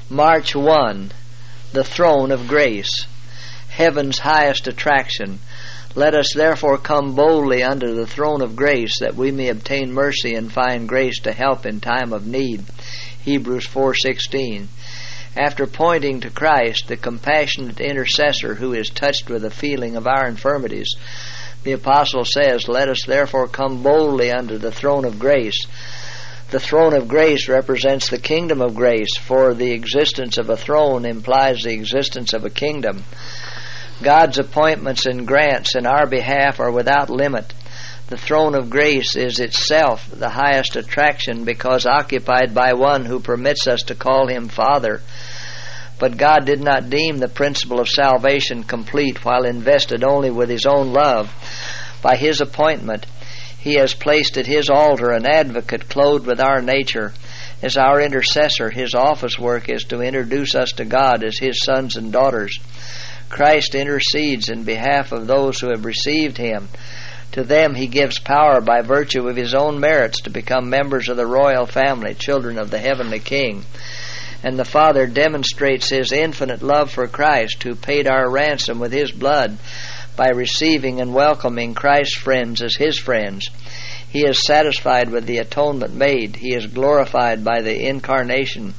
March 1. The throne of grace, heaven's highest attraction. Let us therefore come boldly unto the throne of grace, that we may obtain mercy and find grace to help in time of need. Hebrews 4:16. After pointing to Christ, the compassionate intercessor who is touched with the feeling of our infirmities, the apostle says, let us therefore come boldly unto the throne of grace. The throne of grace represents the kingdom of grace, for the existence of a throne implies the existence of a kingdom. God's appointments and grants in our behalf are without limit. The throne of grace is itself the highest attraction because occupied by one who permits us to call him Father. But God did not deem the principle of salvation complete while invested only with his own love. By his appointment, he has placed at his altar an advocate clothed with our nature. As our intercessor, his office work is to introduce us to God as his sons and daughters. Christ intercedes in behalf of those who have received him. To them he gives power by virtue of his own merits to become members of the royal family, children of the heavenly King. And the Father demonstrates his infinite love for Christ, who paid our ransom with his blood, by receiving and welcoming Christ's friends as his friends. He is satisfied with the atonement made. He is glorified by the incarnation,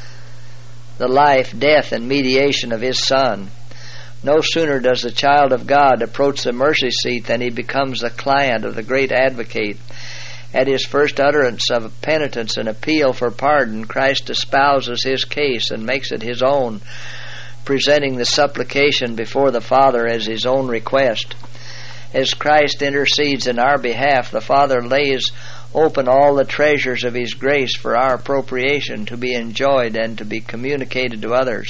the life, death, and mediation of his Son. No sooner does the child of God approach the mercy seat than he becomes the client of the great advocate. At his first utterance of penitence and appeal for pardon, Christ espouses his case and makes it his own, presenting the supplication before the Father as his own request. As Christ intercedes in our behalf, the Father lays open all the treasures of his grace for our appropriation, to be enjoyed and to be communicated to others.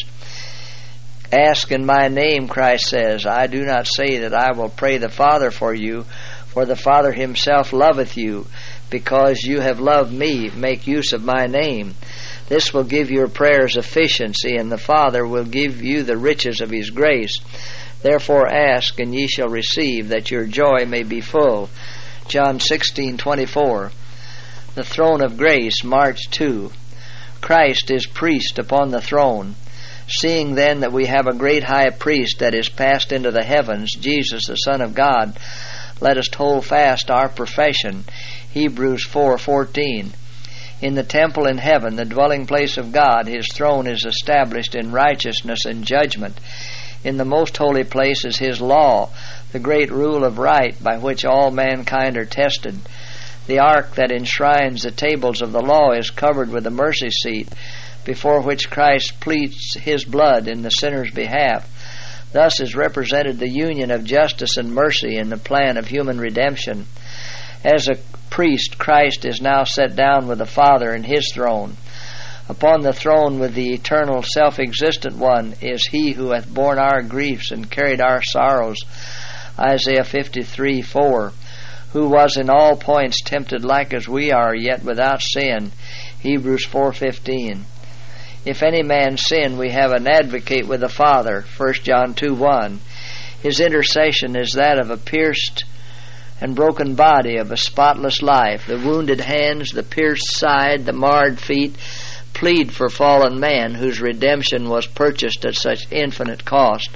Ask in my name, Christ says. I do not say that I will pray the Father for you, for the Father himself loveth you, because you have loved me. Make use of my name. This will give your prayers efficiency, and the Father will give you the riches of his grace. Therefore ask, and ye shall receive, that your joy may be full. John 16:24. The throne of grace, March 2. Christ is priest upon the throne. Seeing then that we have a great high priest that is passed into the heavens, Jesus the Son of God, let us hold fast our profession. Hebrews 4:14. In the temple in heaven, the dwelling place of God, his throne is established in righteousness and judgment. In the most holy place is his law, the great rule of right by which all mankind are tested. The ark that enshrines the tables of the law is covered with the mercy seat, before which Christ pleads his blood in the sinner's behalf. Thus is represented the union of justice and mercy in the plan of human redemption. As a priest, Christ is now set down with the Father in his throne. Upon the throne with the eternal self-existent one is he who hath borne our griefs and carried our sorrows. Isaiah 53:4. Who was in all points tempted like as we are, yet without sin. Hebrews 4:15. If any man sin, we have an advocate with the Father. 1 John 2:1. His intercession is that of a pierced and broken body, of a spotless life. The wounded hands, the pierced side, the marred feet plead for fallen man, whose redemption was purchased at such infinite cost.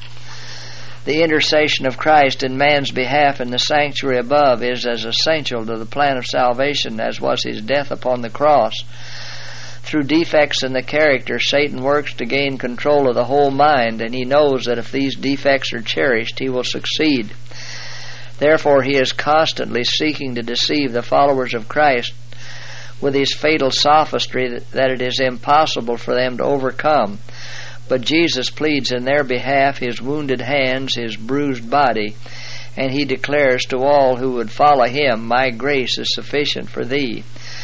The intercession of Christ in man's behalf in the sanctuary above is as essential to the plan of salvation as was his death upon the cross. Through defects in the character, Satan works to gain control of the whole mind, and he knows that if these defects are cherished, he will succeed. Therefore, he is constantly seeking to deceive the followers of Christ with his fatal sophistry that it is impossible for them to overcome. But Jesus pleads in their behalf his wounded hands, his bruised body, and he declares to all who would follow him, my grace is sufficient for thee.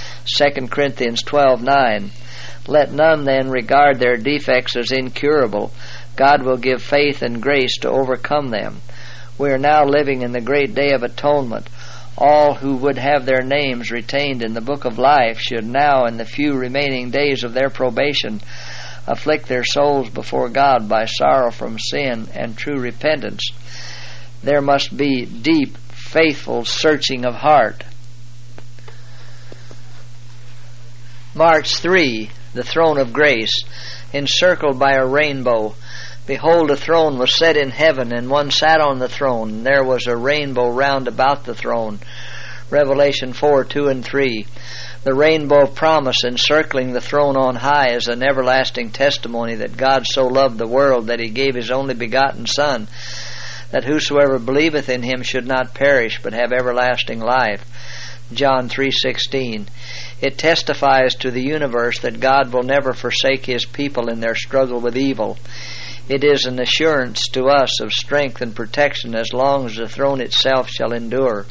2 Corinthians 12:9. Let none then regard their defects as incurable. God will give faith and grace to overcome them. We are now living in the great day of atonement. All who would have their names retained in the book of life should now, in the few remaining days of their probation, afflict their souls before God by sorrow from sin and true repentance. There must be deep, faithful searching of heart. March 3. The throne of grace, encircled by a rainbow. Behold, a throne was set in heaven, and one sat on the throne, and there was a rainbow round about the throne. Revelation 4:2 and 3. The rainbow of promise encircling the throne on high is an everlasting testimony that God so loved the world that He gave His only begotten Son, that whosoever believeth in Him should not perish but have everlasting life. John 3:16. It testifies to the universe that God will never forsake His people in their struggle with evil. It is an assurance to us of strength and protection as long as the throne itself shall endure.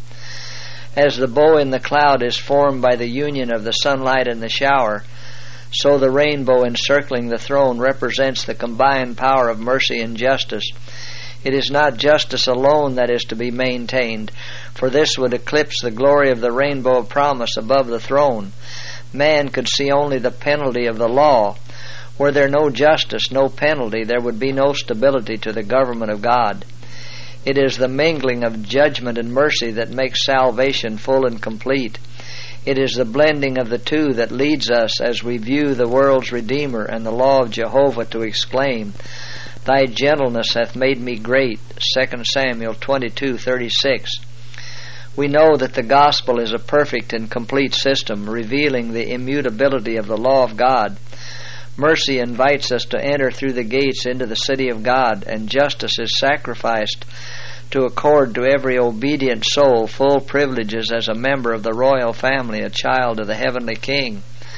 As the bow in the cloud is formed by the union of the sunlight and the shower, so the rainbow encircling the throne represents the combined power of mercy and justice. It is not justice alone that is to be maintained, for this would eclipse the glory of the rainbow of promise above the throne. Man could see only the penalty of the law. Were there no justice, no penalty, there would be no stability to the government of God. It is the mingling of judgment and mercy that makes salvation full and complete. It is the blending of the two that leads us, as we view the world's Redeemer and the law of Jehovah, to exclaim, Thy gentleness hath made me great. 2 Samuel 22:36. We know that the gospel is a perfect and complete system, revealing the immutability of the law of God. Mercy invites us to enter through the gates into the city of God, and justice is sacrificed to accord to every obedient soul full privileges as a member of the royal family, a child of the heavenly King.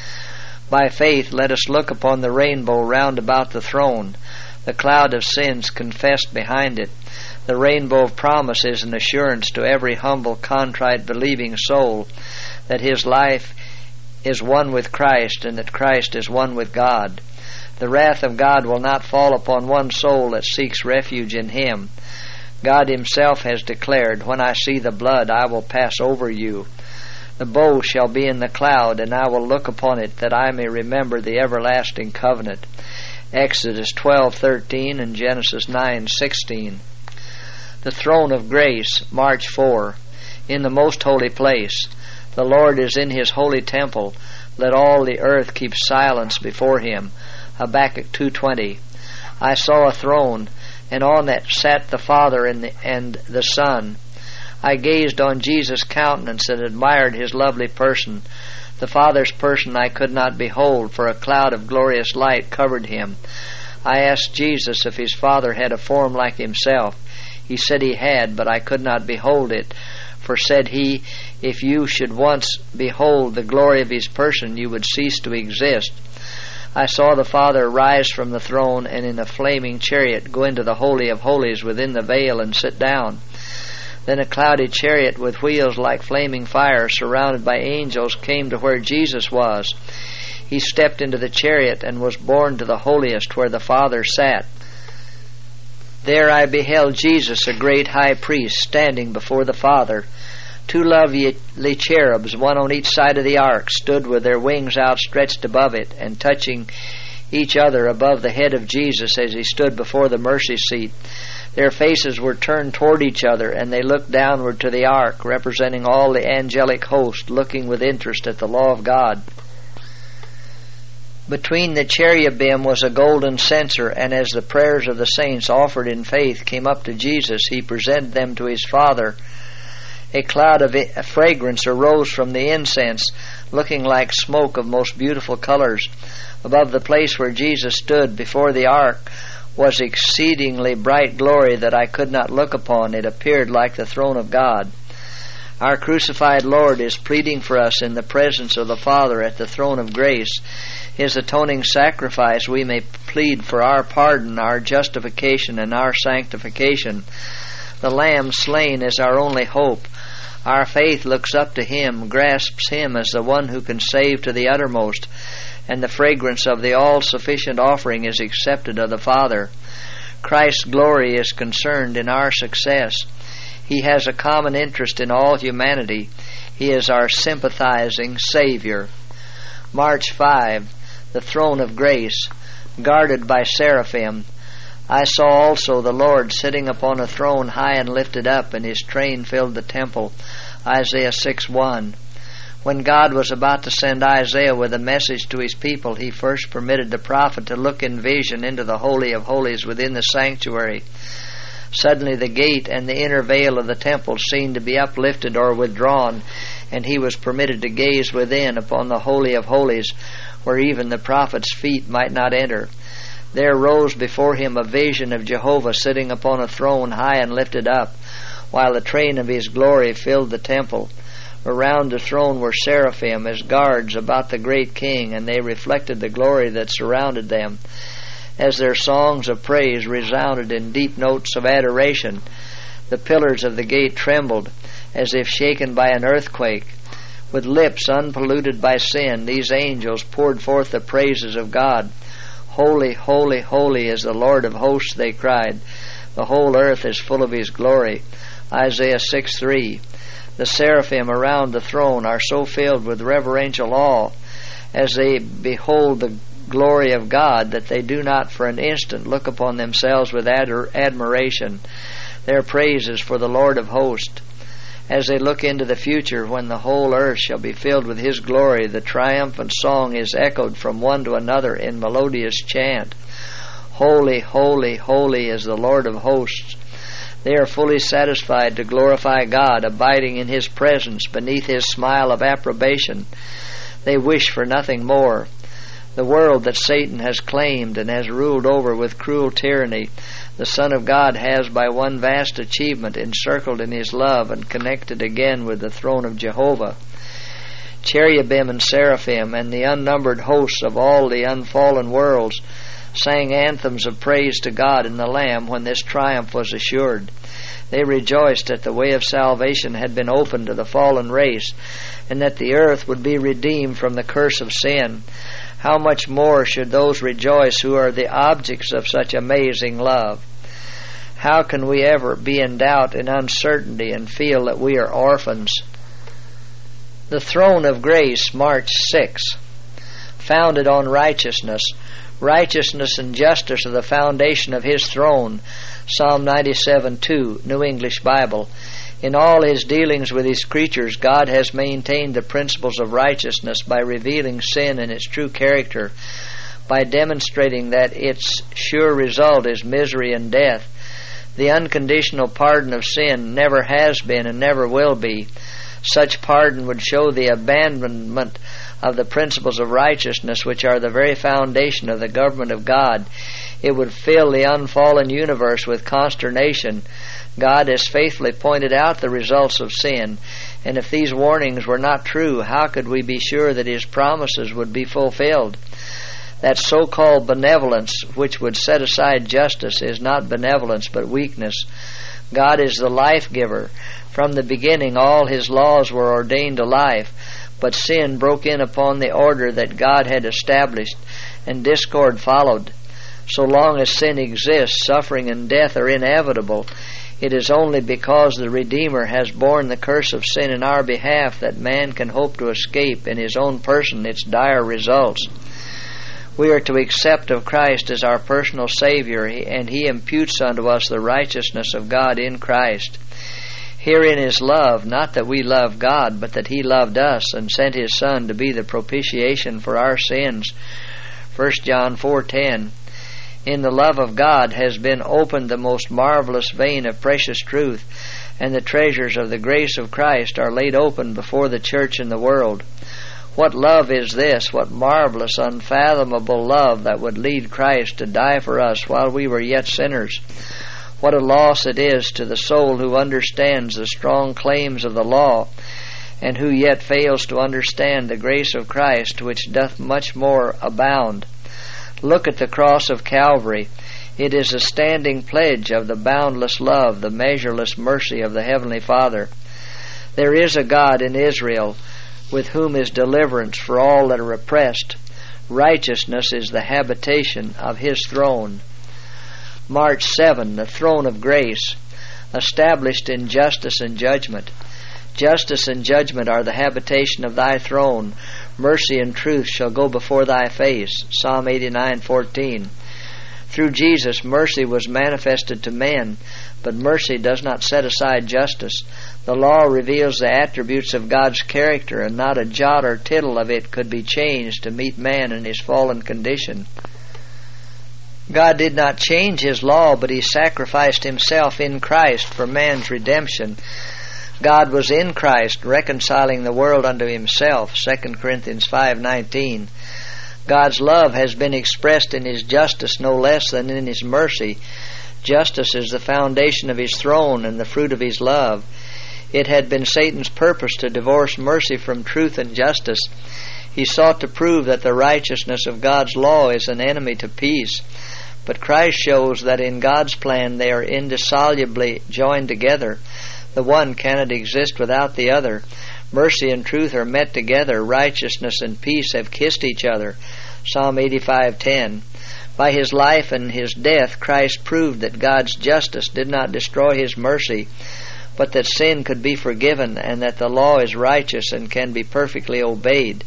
By faith, let us look upon the rainbow round about the throne, the cloud of sins confessed behind it. The rainbow of promise is an assurance to every humble, contrite, believing soul that his life is one with Christ and that Christ is one with God. The wrath of God will not fall upon one soul that seeks refuge in Him. God Himself has declared, When I see the blood, I will pass over you. The bow shall be in the cloud, and I will look upon it, that I may remember the everlasting covenant. Exodus 12:13 and Genesis 9:16. The throne of grace, March 4. In the most holy place. The Lord is in His holy temple. Let all the earth keep silence before Him. Habakkuk 2:20. I saw a throne, and on it sat the Father and the Son. I gazed on Jesus' countenance and admired His lovely person. The Father's person I could not behold, for a cloud of glorious light covered Him. I asked Jesus if His Father had a form like Himself. He said He had, but I could not behold it. For said He, if you should once behold the glory of His person, you would cease to exist. I saw the Father rise from the throne, and in a flaming chariot go into the Holy of Holies within the veil and sit down. Then a cloudy chariot with wheels like flaming fire, surrounded by angels, came to where Jesus was. He stepped into the chariot and was borne to the holiest, where the Father sat. There I beheld Jesus, a great high priest, standing before the Father. Two lovely cherubs, one on each side of the ark, stood with their wings outstretched above it, and touching each other above the head of Jesus as He stood before the mercy seat. Their faces were turned toward each other, and they looked downward to the ark, representing all the angelic host, looking with interest at the law of God. Between the cherubim was a golden censer, and as the prayers of the saints offered in faith came up to Jesus, He presented them to His Father. A cloud of fragrance arose from the incense, looking like smoke of most beautiful colors. Above the place where Jesus stood before the ark was exceedingly bright glory that I could not look upon. It appeared like the throne of God. Our crucified Lord is pleading for us in the presence of the Father at the throne of grace. His atoning sacrifice, we may plead for our pardon, our justification, and our sanctification. The Lamb slain is our only hope. Our faith looks up to Him, grasps Him as the one who can save to the uttermost, and the fragrance of the all-sufficient offering is accepted of the Father. Christ's glory is concerned in our success. He has a common interest in all humanity. He is our sympathizing Savior. March 5. The throne of grace, guarded by seraphim. I saw also the Lord sitting upon a throne high and lifted up, and His train filled the temple. Isaiah 6:1. When God was about to send Isaiah with a message to his people, he first permitted the prophet to look in vision into the Holy of Holies within the sanctuary. Suddenly the gate and the inner veil of the temple seemed to be uplifted or withdrawn, and he was permitted to gaze within upon the Holy of Holies, where even the prophet's feet might not enter. There rose before him a vision of Jehovah sitting upon a throne high and lifted up, while the train of his glory filled the temple. Around the throne were seraphim as guards about the great king, and they reflected the glory that surrounded them. As their songs of praise resounded in deep notes of adoration, the pillars of the gate trembled as if shaken by an earthquake. With lips unpolluted by sin, these angels poured forth the praises of God. Holy, holy, holy is the Lord of hosts, they cried. The whole earth is full of his glory. Isaiah 6:3. The seraphim around the throne are so filled with reverential awe as they behold the glory of God that they do not for an instant look upon themselves with admiration. Their praise is for the Lord of hosts. As they look into the future, when the whole earth shall be filled with his glory, the triumphant song is echoed from one to another in melodious chant. Holy, holy, holy is the Lord of hosts. They are fully satisfied to glorify God, abiding in his presence beneath his smile of approbation. They wish for nothing more. The world that Satan has claimed and has ruled over with cruel tyranny, the Son of God has by one vast achievement encircled in his love and connected again with the throne of Jehovah. Cherubim and seraphim and the unnumbered hosts of all the unfallen worlds sang anthems of praise to God and the Lamb when this triumph was assured. They rejoiced that the way of salvation had been opened to the fallen race, and that the earth would be redeemed from the curse of sin. How much more should those rejoice who are the objects of such amazing love? How can we ever be in doubt and uncertainty and feel that we are orphans? The throne of grace, March 6. Founded on righteousness. Righteousness and justice are the foundation of his throne. Psalm 97:2, New English Bible. In all his dealings with his creatures, God has maintained the principles of righteousness by revealing sin in its true character, by demonstrating that its sure result is misery and death. The unconditional pardon of sin never has been and never will be. Such pardon would show the abandonment of the principles of righteousness, which are the very foundation of the government of God. It would fill the unfallen universe with consternation. God has faithfully pointed out the results of sin, and if these warnings were not true, how could we be sure that his promises would be fulfilled? That so-called benevolence which would set aside justice is not benevolence but weakness. God is the life-giver. From the beginning all his laws were ordained to life, but sin broke in upon the order that God had established, and discord followed. So long as sin exists, suffering and death are inevitable. It is only because the Redeemer has borne the curse of sin in our behalf that man can hope to escape in his own person its dire results. We are to accept of Christ as our personal Savior, and he imputes unto us the righteousness of God in Christ. Herein is love, not that we love God, but that he loved us and sent his Son to be the propitiation for our sins. 1 John 4:10. In the love of God has been opened the most marvelous vein of precious truth, and the treasures of the grace of Christ are laid open before the church and the world. What love is this? What marvelous, unfathomable love that would lead Christ to die for us while we were yet sinners. What a loss it is to the soul who understands the strong claims of the law, and who yet fails to understand the grace of Christ, which doth much more abound. Look at the cross of Calvary. It is a standing pledge of the boundless love, the measureless mercy of the Heavenly Father. There is a God in Israel, with whom is deliverance for all that are oppressed. Righteousness is the habitation of his throne. March 7, the throne of grace, established in justice and judgment. Justice and judgment are the habitation of thy throne. Mercy and truth shall go before thy face. Psalm 89:14. Through Jesus, mercy was manifested to men, But mercy does not set aside justice. The law reveals the attributes of God's character, and not a jot or tittle of it could be changed to meet man in his fallen condition. God did not change His law, but He sacrificed Himself in Christ for man's redemption. God was in Christ, reconciling the world unto Himself, 2 Corinthians 5:19. God's love has been expressed in His justice no less than in His mercy. Justice is the foundation of His throne and the fruit of His love. It had been Satan's purpose to divorce mercy from truth and justice. He sought to prove that the righteousness of God's law is an enemy to peace. But Christ shows that in God's plan they are indissolubly joined together. The one cannot exist without the other. Mercy and truth are met together. Righteousness and peace have kissed each other. Psalm 85:10. By His life and His death, Christ proved that God's justice did not destroy His mercy, but that sin could be forgiven and that the law is righteous and can be perfectly obeyed.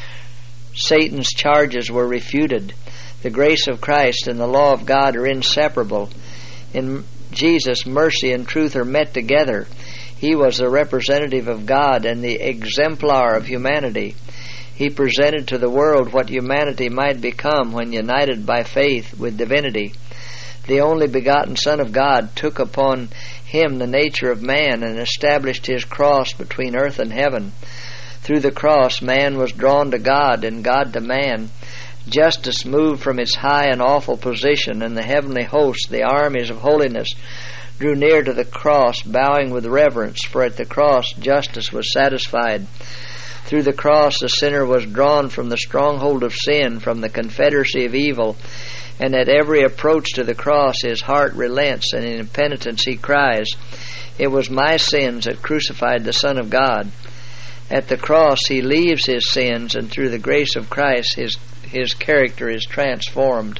Satan's charges were refuted. The grace of Christ and the law of God are inseparable. In Jesus, mercy and truth are met together. He was the representative of God and the exemplar of humanity. He presented to the world what humanity might become when united by faith with divinity. The only begotten Son of God took upon Him the nature of man and established His cross between earth and heaven. Through the cross, man was drawn to God and God to man. Justice moved from its high and awful position, and the heavenly hosts, the armies of holiness, drew near to the cross, bowing with reverence, for at the cross justice was satisfied. Through the cross the sinner was drawn from the stronghold of sin, from the confederacy of evil, and at every approach to the cross his heart relents, and in penitence he cries, "It was my sins that crucified the Son of God." At the cross he leaves his sins, and through the grace of Christ his character is transformed.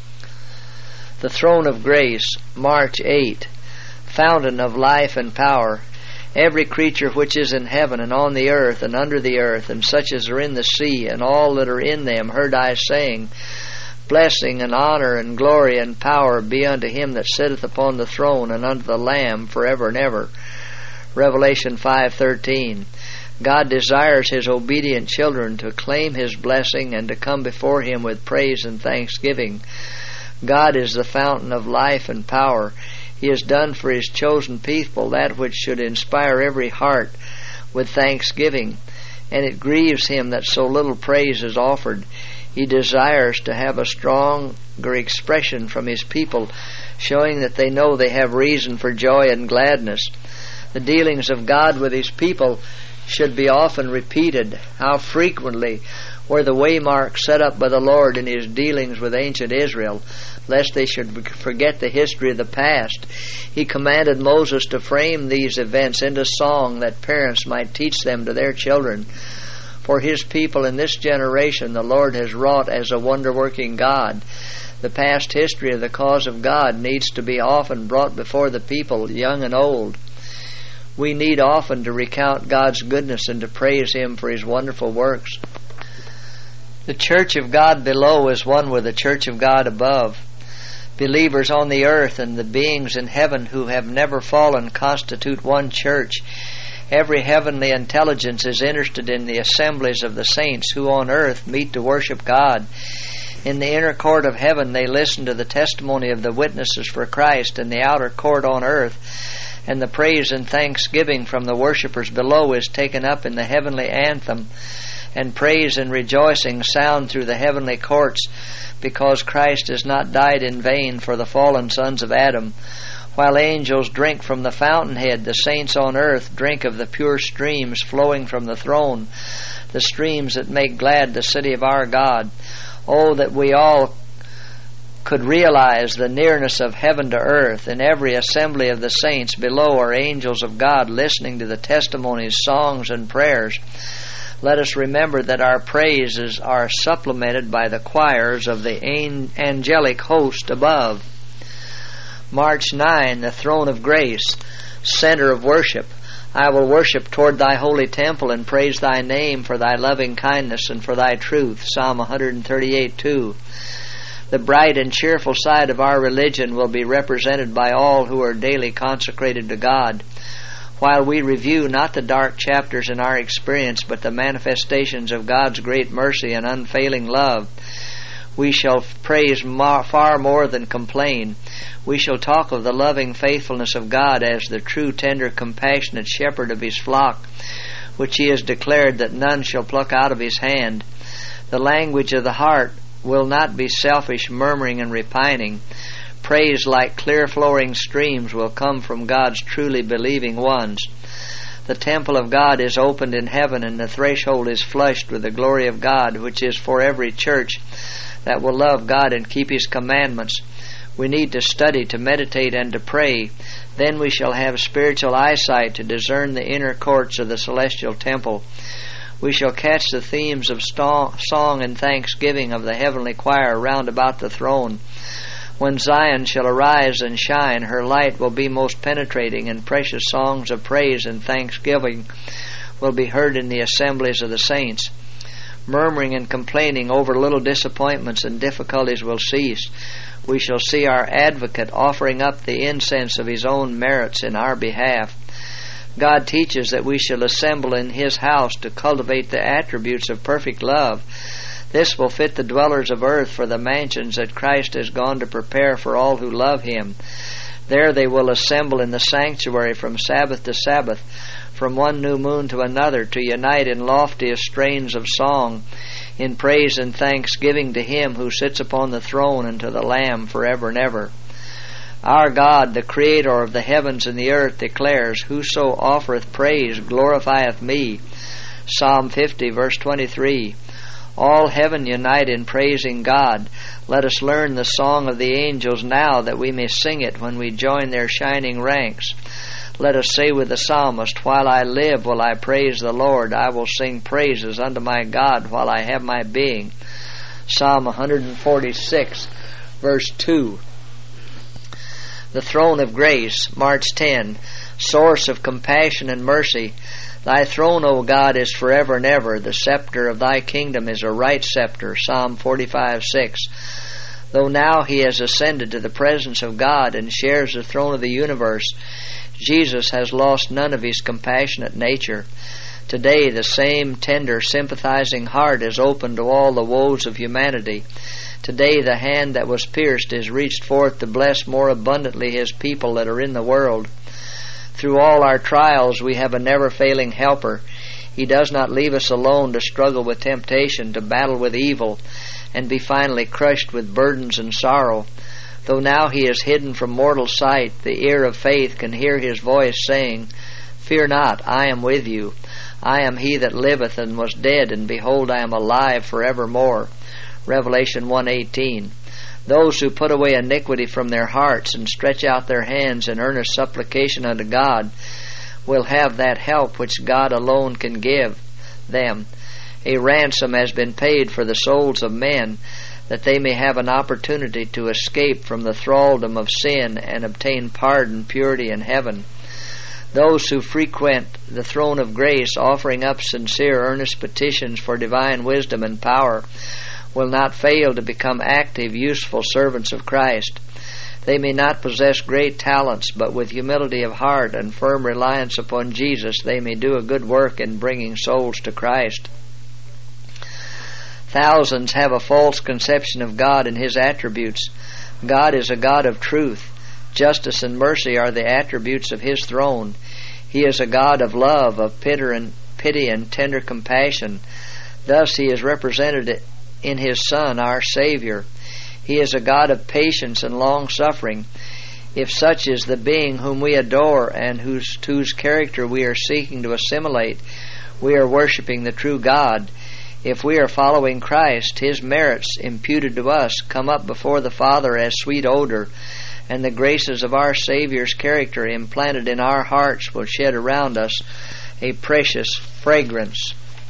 The throne of grace, March 8, fountain of life and power. Every creature which is in heaven and on the earth and under the earth, and such as are in the sea, and all that are in them, heard I saying, Blessing and honor and glory and power be unto Him that sitteth upon the throne and unto the Lamb forever and ever. Revelation 5:13. God desires His obedient children to claim His blessing and to come before Him with praise and thanksgiving. God is the fountain of life and power. He has done for His chosen people that which should inspire every heart with thanksgiving, and it grieves Him that so little praise is offered. He desires to have a stronger expression from His people, showing that they know they have reason for joy and gladness. The dealings of God with His people should be often repeated. How frequently were the waymarks set up by the Lord in His dealings with ancient Israel, lest they should forget the history of the past. He commanded Moses to frame these events into song that parents might teach them to their children. For His people in this generation the Lord has wrought as a wonder-working God. The past history of the cause of God needs to be often brought before the people, young and old. We need often to recount God's goodness and to praise Him for His wonderful works. The church of God below is one with the church of God above. Believers on the earth and the beings in heaven who have never fallen constitute one church. Every heavenly intelligence is interested in the assemblies of the saints who on earth meet to worship God. In the inner court of heaven they listen to the testimony of the witnesses for Christ. In the outer court on earth, and the praise and thanksgiving from the worshippers below is taken up in the heavenly anthem, and praise and rejoicing sound through the heavenly courts, because Christ has not died in vain for the fallen sons of Adam. While angels drink from the fountainhead, the saints on earth drink of the pure streams flowing from the throne, the streams that make glad the city of our God. Oh, that we all could realize the nearness of heaven to earth. In every assembly of the saints below are angels of God listening to the testimonies, songs, and prayers. Let us remember that our praises are supplemented by the choirs of the angelic host above. March 9, the throne of grace, center of worship. I will worship toward Thy holy temple and praise Thy name for Thy loving kindness and for Thy truth. Psalm 138:2. The bright and cheerful side of our religion will be represented by all who are daily consecrated to God. While we review not the dark chapters in our experience, but the manifestations of God's great mercy and unfailing love, we shall praise far more than complain. We shall talk of the loving faithfulness of God as the true, tender, compassionate shepherd of His flock, which He has declared that none shall pluck out of His hand. The language of the heart will not be selfish murmuring and repining. Praise like clear-flowing streams will come from God's truly believing ones. The temple of God is opened in heaven, and the threshold is flushed with the glory of God, which is for every church that will love God and keep His commandments. We need to study, to meditate, and to pray. Then we shall have spiritual eyesight to discern the inner courts of the celestial temple. We shall catch the themes of song and thanksgiving of the heavenly choir round about the throne. When Zion shall arise and shine, her light will be most penetrating, and precious songs of praise and thanksgiving will be heard in the assemblies of the saints. Murmuring and complaining over little disappointments and difficulties will cease. We shall see our advocate offering up the incense of his own merits in our behalf. God teaches that we shall assemble in His house to cultivate the attributes of perfect love. This will fit the dwellers of earth for the mansions that Christ has gone to prepare for all who love Him. There they will assemble in the sanctuary from Sabbath to Sabbath, from one new moon to another, to unite in loftiest strains of song, in praise and thanksgiving to Him who sits upon the throne and to the Lamb forever and ever. Our God, the Creator of the heavens and the earth, declares, "Whoso offereth praise glorifieth me." Psalm 50, verse 23. All heaven unite in praising God. Let us learn the song of the angels now, that we may sing it when we join their shining ranks. Let us say with the psalmist, "While I live will I praise the Lord. I will sing praises unto my God while I have my being." Psalm 146, verse 2. The throne of grace, March 10, source of compassion and mercy. Thy throne, O God, is forever and ever. The scepter of Thy kingdom is a right scepter. Psalm 45:6. Though now He has ascended to the presence of God and shares the throne of the universe, Jesus has lost none of His compassionate nature. Today the same tender, sympathizing heart is open to all the woes of humanity. Today the hand that was pierced is reached forth to bless more abundantly His people that are in the world. Through all our trials we have a never-failing helper. He does not leave us alone to struggle with temptation, to battle with evil, and be finally crushed with burdens and sorrow. Though now He is hidden from mortal sight, the ear of faith can hear His voice saying, "Fear not, I am with you. I am He that liveth and was dead, and behold, I am alive forevermore." Revelation 1:18. Those who put away iniquity from their hearts and stretch out their hands in earnest supplication unto God will have that help which God alone can give them. A ransom has been paid for the souls of men, that they may have an opportunity to escape from the thraldom of sin and obtain pardon, purity, and heaven. Those who frequent the throne of grace, offering up sincere, earnest petitions for divine wisdom and power, will not fail to become active, useful servants of Christ. They may not possess great talents, but with humility of heart and firm reliance upon Jesus, they may do a good work in bringing souls to Christ. Thousands have a false conception of God and His attributes. God is a God of truth. Justice and mercy are the attributes of His throne. He is a God of love, of pity and tender compassion. Thus He is represented in His Son, our Savior. He is a God of patience and long-suffering. If such is the being whom we adore and to whose character we are seeking to assimilate, we are worshiping the true God. If we are following Christ, His merits imputed to us come up before the Father as sweet odor, and the graces of our Savior's character implanted in our hearts will shed around us a precious fragrance.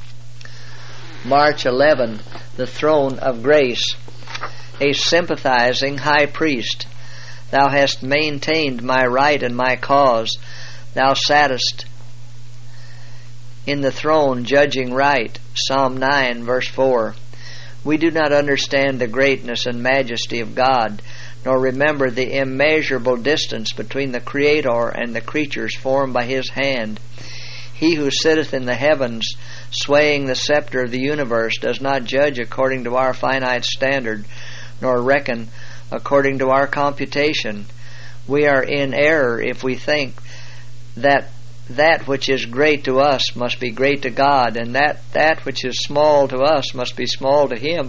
March 11, the throne of grace. A sympathizing high priest. Thou hast maintained my right and my cause. Thou sattest in the throne judging right. Psalm 9, verse 4. We do not understand the greatness and majesty of God, nor remember the immeasurable distance between the Creator and the creatures formed by His hand. He who sitteth in the heavens, swaying the scepter of the universe, does not judge according to our finite standard, nor reckon according to our computation. We are in error if we think that that which is great to us must be great to God, and that which is small to us must be small to Him.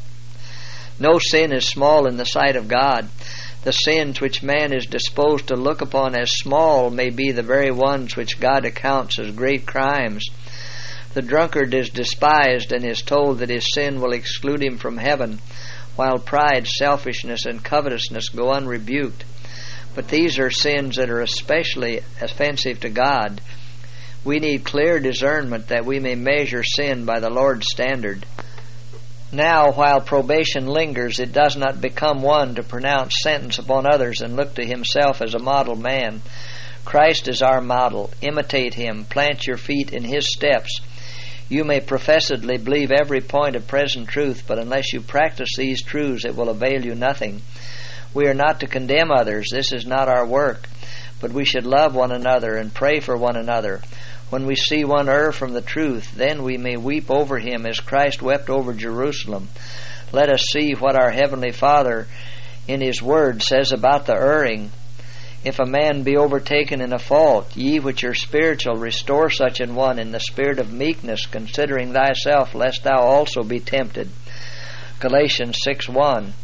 No sin is small in the sight of God. The sins which man is disposed to look upon as small may be the very ones which God accounts as great crimes. The drunkard is despised and is told that his sin will exclude him from heaven, while pride, selfishness, and covetousness go unrebuked. But these are sins that are especially offensive to God. We need clear discernment that we may measure sin by the Lord's standard. Now, while probation lingers, it does not become one to pronounce sentence upon others and look to himself as a model man. Christ is our model. Imitate Him. Plant your feet in His steps. You may professedly believe every point of present truth, but unless you practice these truths, it will avail you nothing. We are not to condemn others. This is not our work. But we should love one another and pray for one another. When we see one err from the truth, then we may weep over him as Christ wept over Jerusalem. Let us see what our Heavenly Father in His Word says about the erring. If a man be overtaken in a fault, ye which are spiritual, restore such an one in the spirit of meekness, considering thyself, lest thou also be tempted. Galatians 6:1.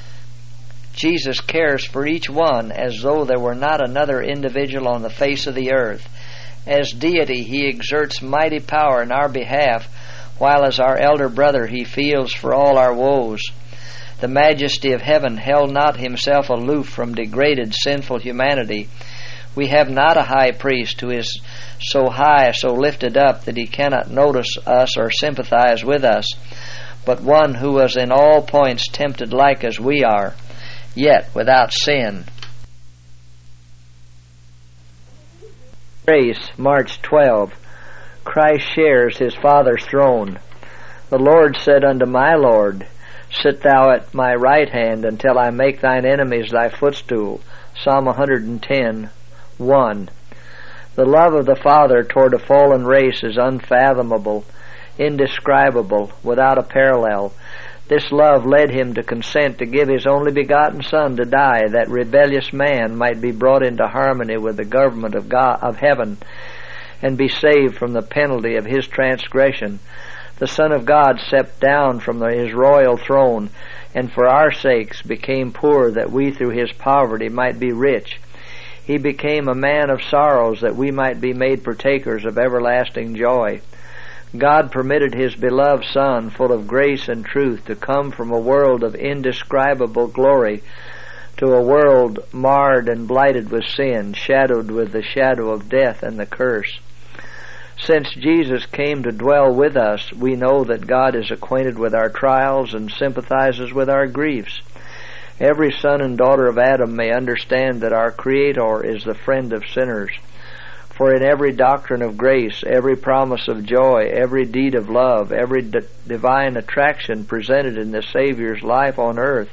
Jesus cares for each one as though there were not another individual on the face of the earth. As deity, He exerts mighty power in our behalf, while as our elder brother He feels for all our woes. The majesty of heaven held not Himself aloof from degraded, sinful humanity. We have not a high priest who is so high, so lifted up, that He cannot notice us or sympathize with us, but one who was in all points tempted like as we are, yet without sin. Grace, March 12. Christ shares His Father's throne. The Lord said unto my Lord, Sit thou at my right hand until I make thine enemies thy footstool. Psalm 110:1. The love of the Father toward a fallen race is unfathomable, indescribable, without a parallel. This love led Him to consent to give His only begotten Son to die, that rebellious man might be brought into harmony with the government of God, of heaven, and be saved from the penalty of his transgression. The Son of God stepped down from His royal throne, and for our sakes became poor, that we through His poverty might be rich. He became a man of sorrows, that we might be made partakers of everlasting joy. God permitted His beloved Son, full of grace and truth, to come from a world of indescribable glory to a world marred and blighted with sin, shadowed with the shadow of death and the curse. Since Jesus came to dwell with us, we know that God is acquainted with our trials and sympathizes with our griefs. Every son and daughter of Adam may understand that our Creator is the friend of sinners. For in every doctrine of grace, every promise of joy, every deed of love, every divine attraction presented in the Savior's life on earth,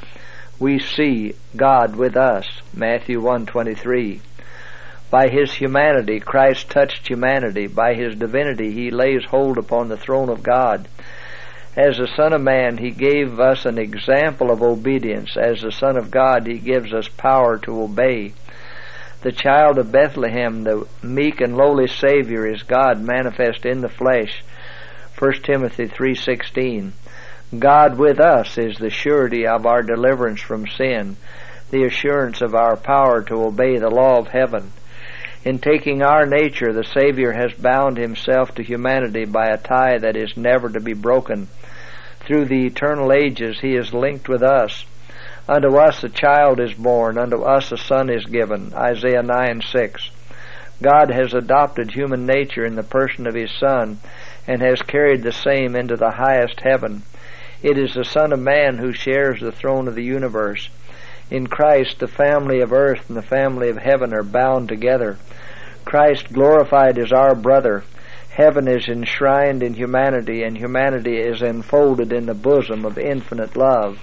we see God with us. Matthew 1:23. By His humanity, Christ touched humanity. By His divinity, He lays hold upon the throne of God. As the Son of Man, He gave us an example of obedience. As the Son of God, He gives us power to obey. The child of Bethlehem, the meek and lowly Savior, is God manifest in the flesh. 1 Timothy 3:16. God with us is the surety of our deliverance from sin, the assurance of our power to obey the law of heaven. In taking our nature, the Savior has bound Himself to humanity by a tie that is never to be broken. Through the eternal ages, He is linked with us. Unto us a child is born, unto us a son is given. Isaiah 9:6. God has adopted human nature in the person of His Son, and has carried the same into the highest heaven. It is the Son of Man who shares the throne of the universe. In Christ, the family of earth and the family of heaven are bound together. Christ glorified as our brother Heaven is enshrined in humanity, and humanity is enfolded in the bosom of infinite love.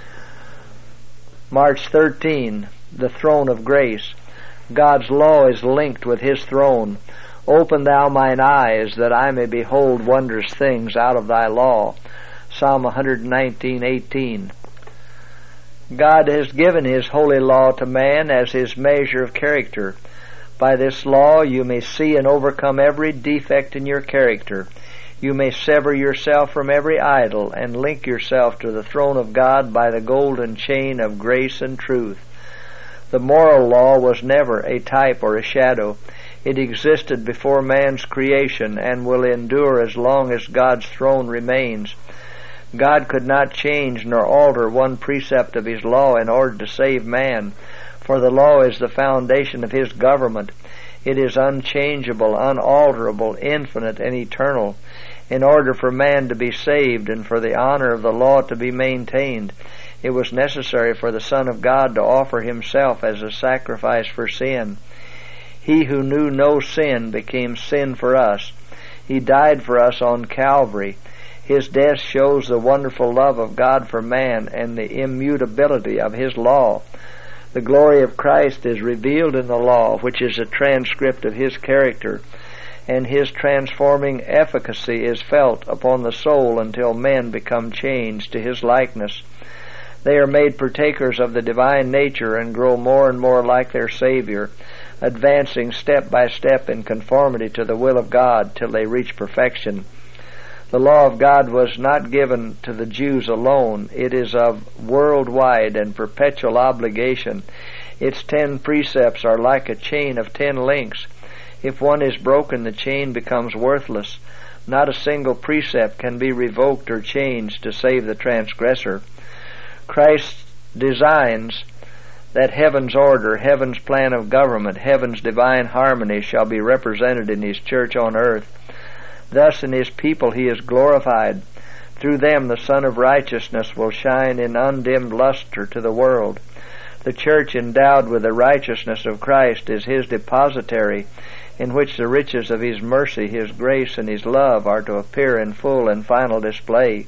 March 13, the throne of grace. God's law is linked with His throne. Open thou mine eyes, that I may behold wondrous things out of thy law. Psalm 119:18. God has given His holy law to man as His measure of character. By this law you may see and overcome every defect in your character. You may sever yourself from every idol and link yourself to the throne of God by the golden chain of grace and truth. The moral law was never a type or a shadow. It existed before man's creation and will endure as long as God's throne remains. God could not change nor alter one precept of His law in order to save man, for the law is the foundation of His government. It is unchangeable, unalterable, infinite, and eternal. In order for man to be saved and for the honor of the law to be maintained, it was necessary for the Son of God to offer Himself as a sacrifice for sin. He who knew no sin became sin for us. He died for us on Calvary. His death shows the wonderful love of God for man and the immutability of His law. The glory of Christ is revealed in the law, which is a transcript of His character, and His transforming efficacy is felt upon the soul until men become changed to His likeness. They are made partakers of the divine nature and grow more and more like their Savior, advancing step by step in conformity to the will of God till they reach perfection. The law of God was not given to the Jews alone. It is of worldwide and perpetual obligation. Its 10 precepts are like a chain of 10 links. If one is broken, the chain becomes worthless. Not a single precept can be revoked or changed to save the transgressor. Christ designs that heaven's order, heaven's plan of government, heaven's divine harmony shall be represented in His church on earth. Thus in His people He is glorified. Through them the Sun of Righteousness will shine in undimmed luster to the world. The church endowed with the righteousness of Christ is His depositary, in which the riches of His mercy, His grace, and His love are to appear in full and final display.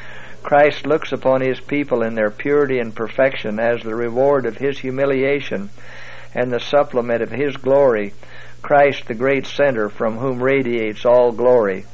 Christ looks upon His people in their purity and perfection as the reward of His humiliation and the supplement of His glory. Christ, the great center from whom radiates all glory.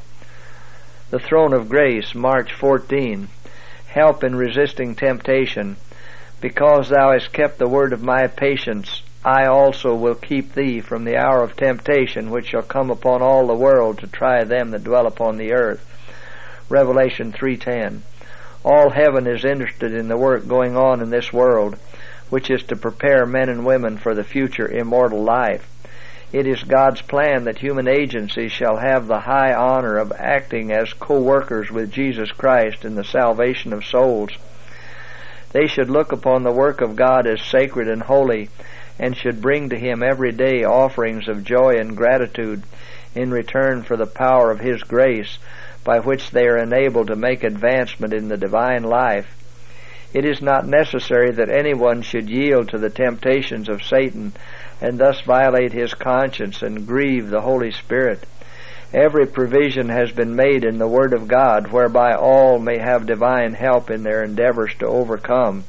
The throne of grace, March 14. Help in resisting temptation. Because thou hast kept the word of my patience, I also will keep thee from the hour of temptation which shall come upon all the world to try them that dwell upon the earth. Revelation 3:10. All heaven is interested in the work going on in this world, which is to prepare men and women for the future immortal life. It is God's plan that human agencies shall have the high honor of acting as co-workers with Jesus Christ in the salvation of souls. They should look upon the work of God as sacred and holy, and should bring to Him every day offerings of joy and gratitude in return for the power of His grace, by which they are enabled to make advancement in the divine life. It is not necessary that anyone should yield to the temptations of Satan and thus violate his conscience and grieve the Holy Spirit. Every provision has been made in the Word of God, whereby all may have divine help in their endeavors to overcome.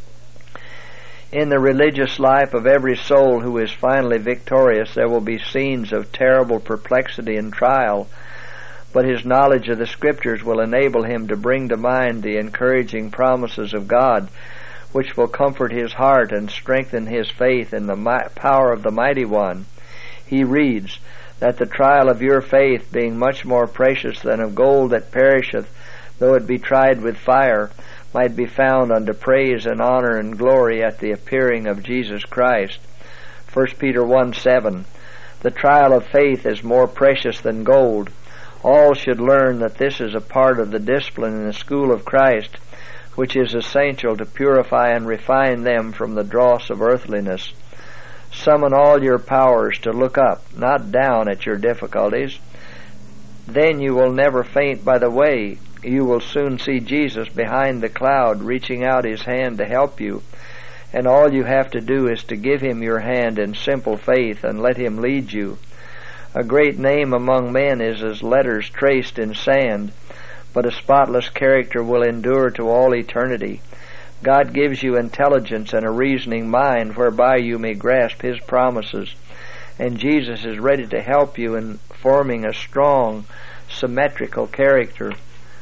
In the religious life of every soul who is finally victorious, there will be scenes of terrible perplexity and trial, but his knowledge of the Scriptures will enable him to bring to mind the encouraging promises of God, which will comfort his heart and strengthen his faith in the power of the Mighty One. He reads, that the trial of your faith, being much more precious than of gold that perisheth, though it be tried with fire, might be found unto praise and honor and glory at the appearing of Jesus Christ. 1 Peter 1:7. The trial of faith is more precious than gold. All should learn that this is a part of the discipline in the school of Christ, which is essential to purify and refine them from the dross of earthliness. Summon all your powers to look up, not down at your difficulties. Then you will never faint by the way. You will soon see Jesus behind the cloud reaching out His hand to help you, and all you have to do is to give Him your hand in simple faith and let Him lead you. A great name among men is as letters traced in sand, but a spotless character will endure to all eternity. God gives you intelligence and a reasoning mind whereby you may grasp His promises, and Jesus is ready to help you in forming a strong, symmetrical character.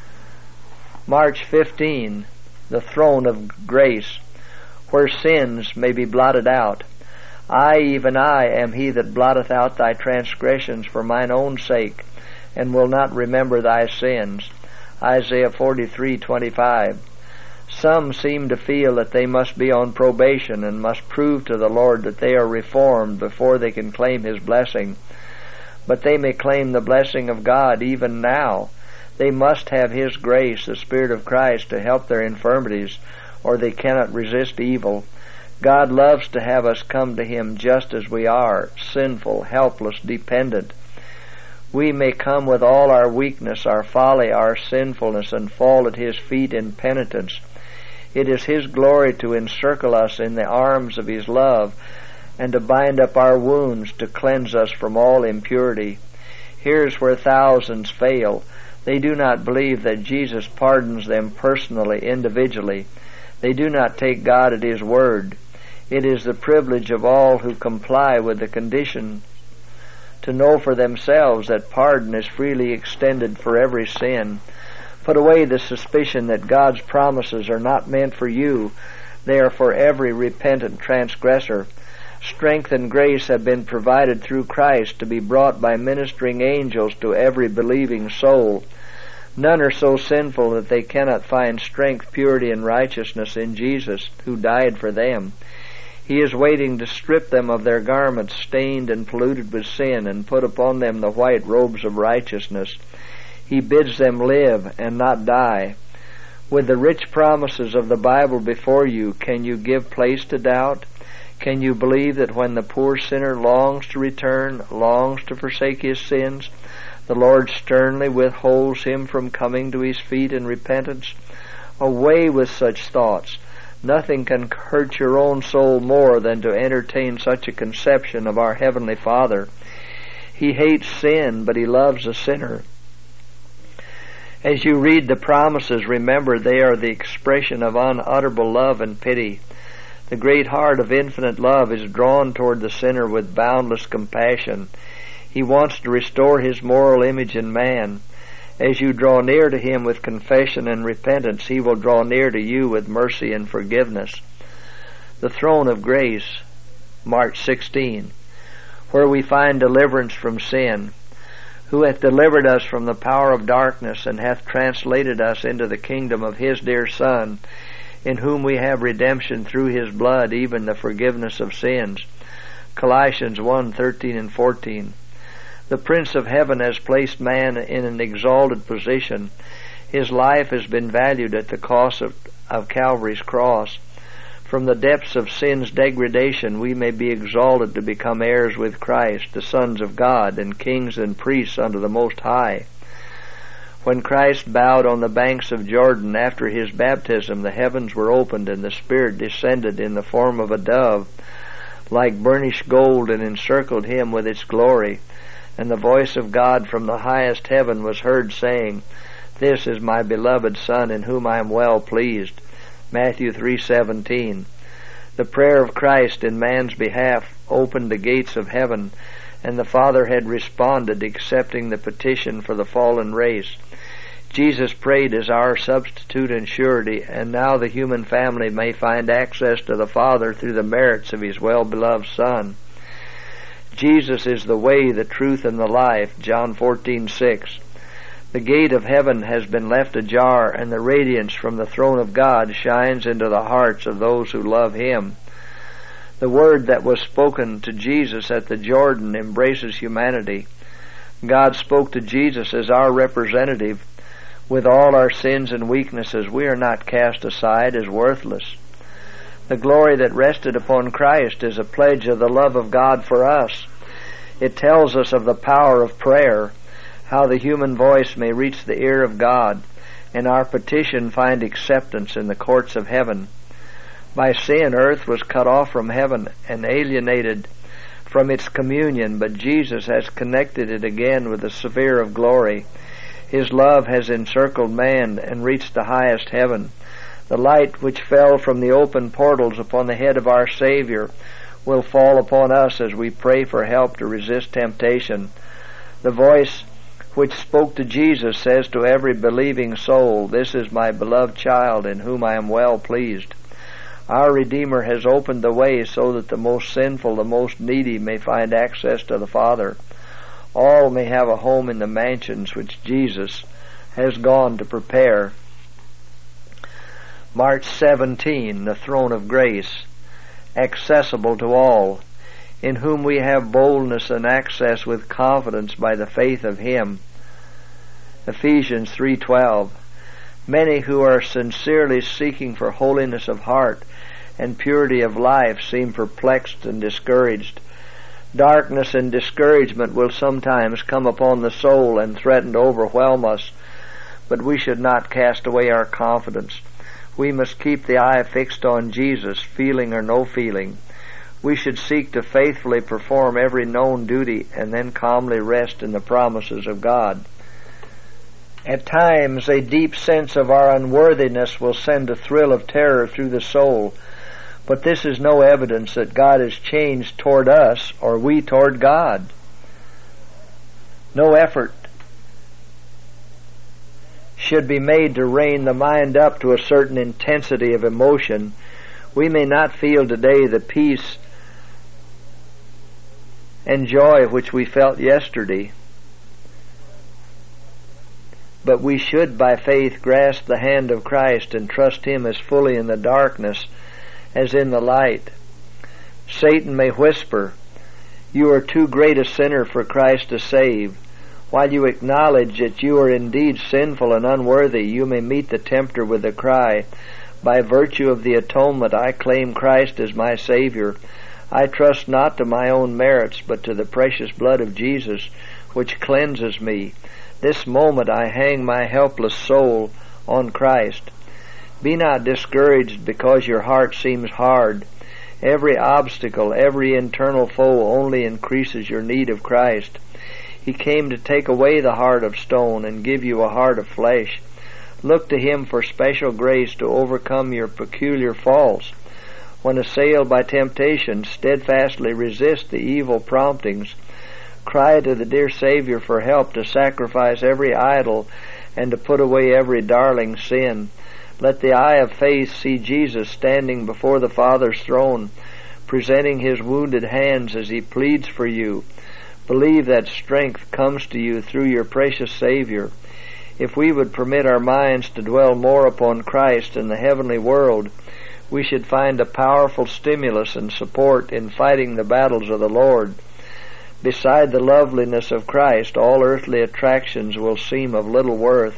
March 15, the throne of grace, where sins may be blotted out. I, even I, am He that blotteth out thy transgressions for mine own sake, and will not remember thy sins. Isaiah 43:25. Some seem to feel that they must be on probation and must prove to the Lord that they are reformed before they can claim His blessing. But they may claim the blessing of God even now. They must have His grace, the Spirit of Christ, to help their infirmities, or they cannot resist evil. God loves to have us come to Him just as we are, sinful, helpless, dependent. We may come with all our weakness, our folly, our sinfulness, and fall at His feet in penitence. It is His glory to encircle us in the arms of His love and to bind up our wounds, to cleanse us from all impurity. Here's where thousands fail. They do not believe that Jesus pardons them personally, individually. They do not take God at His word. It is the privilege of all who comply with the condition to know for themselves that pardon is freely extended for every sin. Put away the suspicion that God's promises are not meant for you. They are for every repentant transgressor. Strength and grace have been provided through Christ to be brought by ministering angels to every believing soul. None are so sinful that they cannot find strength, purity, and righteousness in Jesus, who died for them. He is waiting to strip them of their garments stained and polluted with sin and put upon them the white robes of righteousness. He bids them live and not die. With the rich promises of the Bible before you, can you give place to doubt? Can you believe that when the poor sinner longs to return, longs to forsake his sins, the Lord sternly withholds him from coming to His feet in repentance? Away with such thoughts. Nothing can hurt your own soul more than to entertain such a conception of our Heavenly Father. He hates sin, but He loves a sinner. As you read the promises, remember they are the expression of unutterable love and pity. The great heart of infinite love is drawn toward the sinner with boundless compassion. He wants to restore his moral image in man. As you draw near to Him with confession and repentance, He will draw near to you with mercy and forgiveness. The throne of grace, March 16, where we find deliverance from sin, who hath delivered us from the power of darkness and hath translated us into the kingdom of His dear Son, in whom we have redemption through His blood, even the forgiveness of sins. Colossians 1:13 and 14. The Prince of Heaven has placed man in an exalted position. His life has been valued at the cost of Calvary's cross. From the depths of sin's degradation we may be exalted to become heirs with Christ, the sons of God, and kings and priests unto the Most High. When Christ bowed on the banks of Jordan after His baptism, the heavens were opened and the Spirit descended in the form of a dove, like burnished gold, and encircled Him with its glory. And the voice of God from the highest heaven was heard, saying, This is my beloved Son, in whom I am well pleased. Matthew 3:17. The prayer of Christ in man's behalf opened the gates of heaven, and the Father had responded, accepting the petition for the fallen race. Jesus prayed as our substitute and surety, and now the human family may find access to the Father through the merits of His well-beloved Son. Jesus is the way, the truth, and the life, John 14:6. The gate of heaven has been left ajar, and the radiance from the throne of God shines into the hearts of those who love Him. The word that was spoken to Jesus at the Jordan embraces humanity. God spoke to Jesus as our representative. With all our sins and weaknesses, we are not cast aside as worthless. The glory that rested upon Christ is a pledge of the love of God for us. It tells us of the power of prayer, how the human voice may reach the ear of God, and our petition find acceptance in the courts of heaven. By sin, earth was cut off from heaven and alienated from its communion, but Jesus has connected it again with the sphere of glory. His love has encircled man and reached the highest heaven. The light which fell from the open portals upon the head of our Savior will fall upon us as we pray for help to resist temptation. The voice which spoke to Jesus says to every believing soul, "This is my beloved child in whom I am well pleased." Our Redeemer has opened the way so that the most sinful, the most needy may find access to the Father. All may have a home in the mansions which Jesus has gone to prepare. March 17, the throne of grace, accessible to all, in whom we have boldness and access with confidence by the faith of Him. Ephesians 3:12. Many who are sincerely seeking for holiness of heart and purity of life seem perplexed and discouraged. Darkness and discouragement will sometimes come upon the soul and threaten to overwhelm us, but we should not cast away our confidence. We must keep the eye fixed on Jesus, feeling or no feeling. We should seek to faithfully perform every known duty and then calmly rest in the promises of God. At times, a deep sense of our unworthiness will send a thrill of terror through the soul, but this is no evidence that God has changed toward us or we toward God. No effort should be made to rein the mind up to a certain intensity of emotion. We may not feel today the peace and joy which we felt yesterday, but we should by faith grasp the hand of Christ and trust Him as fully in the darkness as in the light. Satan may whisper, "You are too great a sinner for Christ to save." While you acknowledge that you are indeed sinful and unworthy, you may meet the tempter with the cry, "By virtue of the atonement I claim Christ as my Savior. I trust not to my own merits, but to the precious blood of Jesus, which cleanses me. This moment I hang my helpless soul on Christ." Be not discouraged because your heart seems hard. Every obstacle, every internal foe only increases your need of Christ. He came to take away the heart of stone and give you a heart of flesh. Look to Him for special grace to overcome your peculiar faults. When assailed by temptation, steadfastly resist the evil promptings. Cry to the dear Savior for help to sacrifice every idol and to put away every darling sin. Let the eye of faith see Jesus standing before the Father's throne, presenting His wounded hands as He pleads for you. Believe that strength comes to you through your precious Savior. If we would permit our minds to dwell more upon Christ and the heavenly world, we should find a powerful stimulus and support in fighting the battles of the Lord. Beside the loveliness of Christ, all earthly attractions will seem of little worth.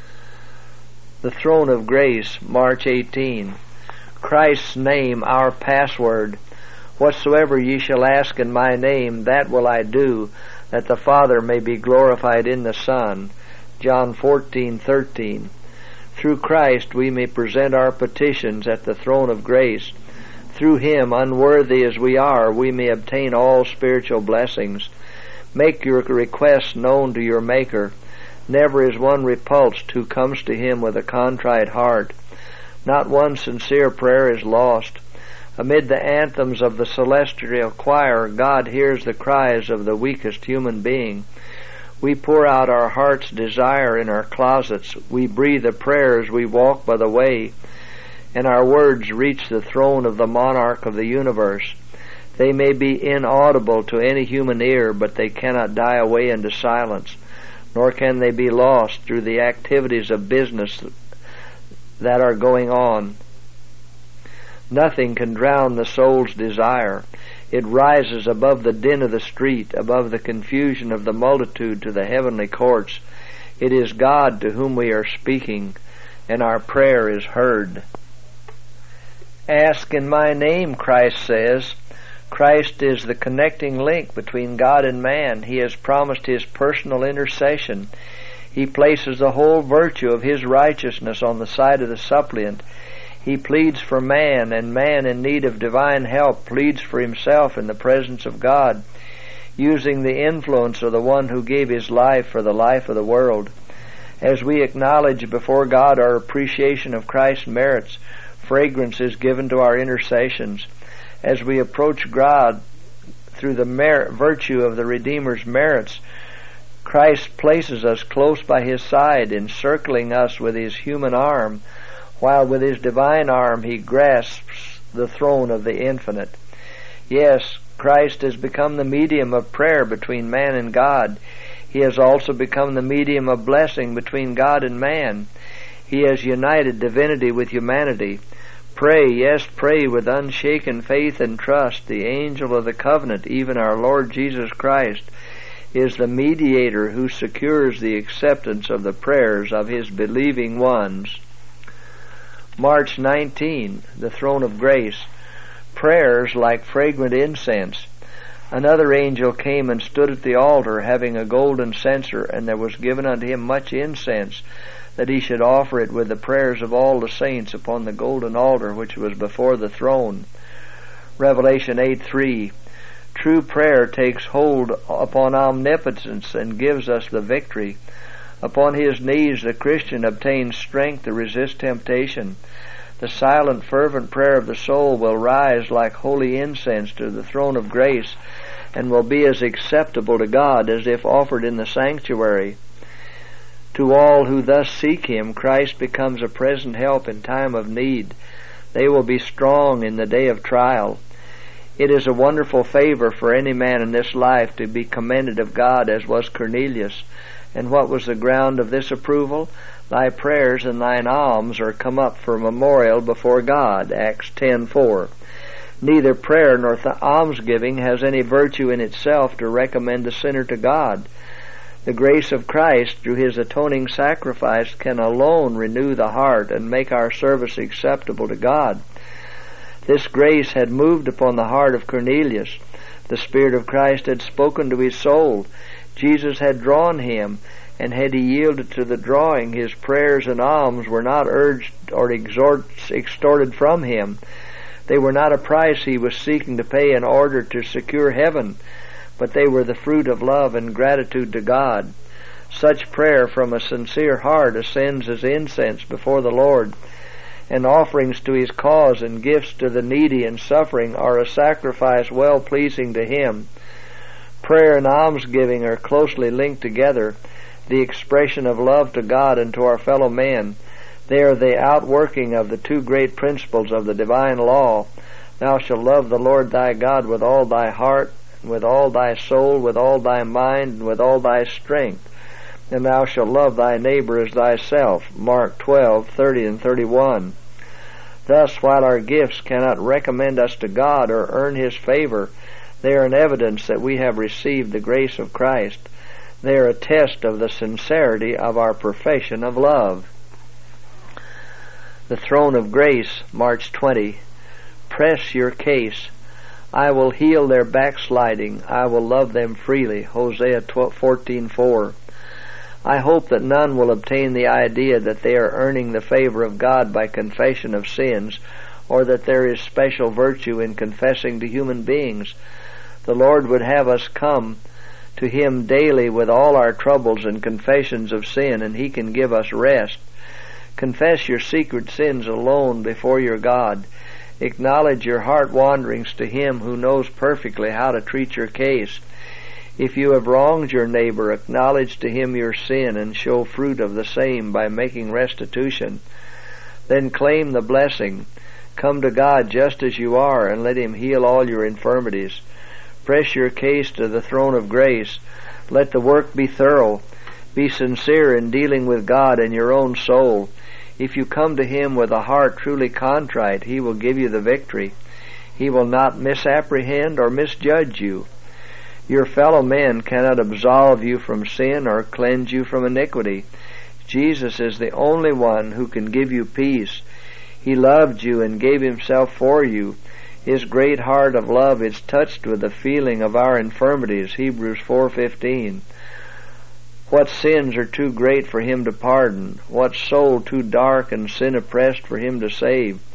The throne of grace, March 18. Christ's name, our password. Whatsoever ye shall ask in my name, that will I do, that the Father may be glorified in the Son. John 14:13. Through Christ we may present our petitions at the throne of grace. Through Him, unworthy as we are, we may obtain all spiritual blessings. Make your requests known to your Maker. Never is one repulsed who comes to Him with a contrite heart. Not one sincere prayer is lost. Amid the anthems of the celestial choir, God hears the cries of the weakest human being. We pour out our heart's desire in our closets. We breathe the prayers we walk by the way, and our words reach the throne of the monarch of the universe. They may be inaudible to any human ear, but they cannot die away into silence, nor can they be lost through the activities of business that are going on. Nothing can drown the soul's desire. It rises above the din of the street, above the confusion of the multitude to the heavenly courts. It is God to whom we are speaking, and our prayer is heard. Ask in my name, Christ says. Christ is the connecting link between God and man. He has promised His personal intercession. He places the whole virtue of His righteousness on the side of the suppliant. He pleads for man, and man in need of divine help pleads for himself in the presence of God, using the influence of the one who gave his life for the life of the world. As we acknowledge before God our appreciation of Christ's merits, fragrance is given to our intercessions. As we approach God through the virtue of the Redeemer's merits, Christ places us close by his side, encircling us with his human arm, while with his divine arm he grasps the throne of the infinite. Yes, Christ has become the medium of prayer between man and God. He has also become the medium of blessing between God and man. He has united divinity with humanity. Pray, yes, pray with unshaken faith and trust. The angel of the covenant, even our Lord Jesus Christ, is the mediator who secures the acceptance of the prayers of his believing ones. March 19, the throne of grace. Prayers like fragrant incense. Another angel came and stood at the altar, having a golden censer, and there was given unto him much incense, that he should offer it with the prayers of all the saints upon the golden altar which was before the throne. Revelation 8:3. True prayer takes hold upon omnipotence and gives us the victory. Upon his knees the Christian obtains strength to resist temptation. The silent, fervent prayer of the soul will rise like holy incense to the throne of grace, and will be as acceptable to God as if offered in the sanctuary. To all who thus seek him, Christ becomes a present help in time of need. They will be strong in the day of trial. It is a wonderful favor for any man in this life to be commended of God as was Cornelius. And what was the ground of this approval? Thy prayers and thine alms are come up for memorial before God. Acts 10:4. Neither prayer nor almsgiving has any virtue in itself to recommend the sinner to God. The grace of Christ through his atoning sacrifice can alone renew the heart and make our service acceptable to God. This grace had moved upon the heart of Cornelius. The Spirit of Christ had spoken to his soul. Jesus had drawn him, and had he yielded to the drawing, his prayers and alms were not urged or extorted from him. They were not a price he was seeking to pay in order to secure heaven, but they were the fruit of love and gratitude to God. Such prayer from a sincere heart ascends as incense before the Lord, and offerings to his cause and gifts to the needy and suffering are a sacrifice well pleasing to him. Prayer and almsgiving are closely linked together, the expression of love to God and to our fellow men. They are the outworking of the two great principles of the divine law. Thou shalt love the Lord thy God with all thy heart, with all thy soul, with all thy mind, and with all thy strength. And thou shalt love thy neighbor as thyself. Mark 12:30 and 31. Thus, while our gifts cannot recommend us to God or earn his favor, they are an evidence that we have received the grace of Christ. They are a test of the sincerity of our profession of love. The throne of grace, March 20. Press your case. I will heal their backsliding. I will love them freely. Hosea 14:4. I hope that none will obtain the idea that they are earning the favor of God by confession of sins, or that there is special virtue in confessing to human beings. The Lord would have us come to him daily with all our troubles and confessions of sin, and he can give us rest. Confess your secret sins alone before your God. Acknowledge your heart wanderings to him who knows perfectly how to treat your case. If you have wronged your neighbor, acknowledge to him your sin and show fruit of the same by making restitution. Then claim the blessing. Come to God just as you are and let him heal all your infirmities. Press your case to the throne of grace. Let the work be thorough. Be sincere in dealing with God and your own soul. If you come to him with a heart truly contrite, he will give you the victory. He will not misapprehend or misjudge you. Your fellow men cannot absolve you from sin or cleanse you from iniquity. Jesus is the only one who can give you peace. He loved you and gave himself for you. His great heart of love is touched with the feeling of our infirmities. Hebrews 4:15. What sins are too great for him to pardon? What soul too dark and sin oppressed for him to save?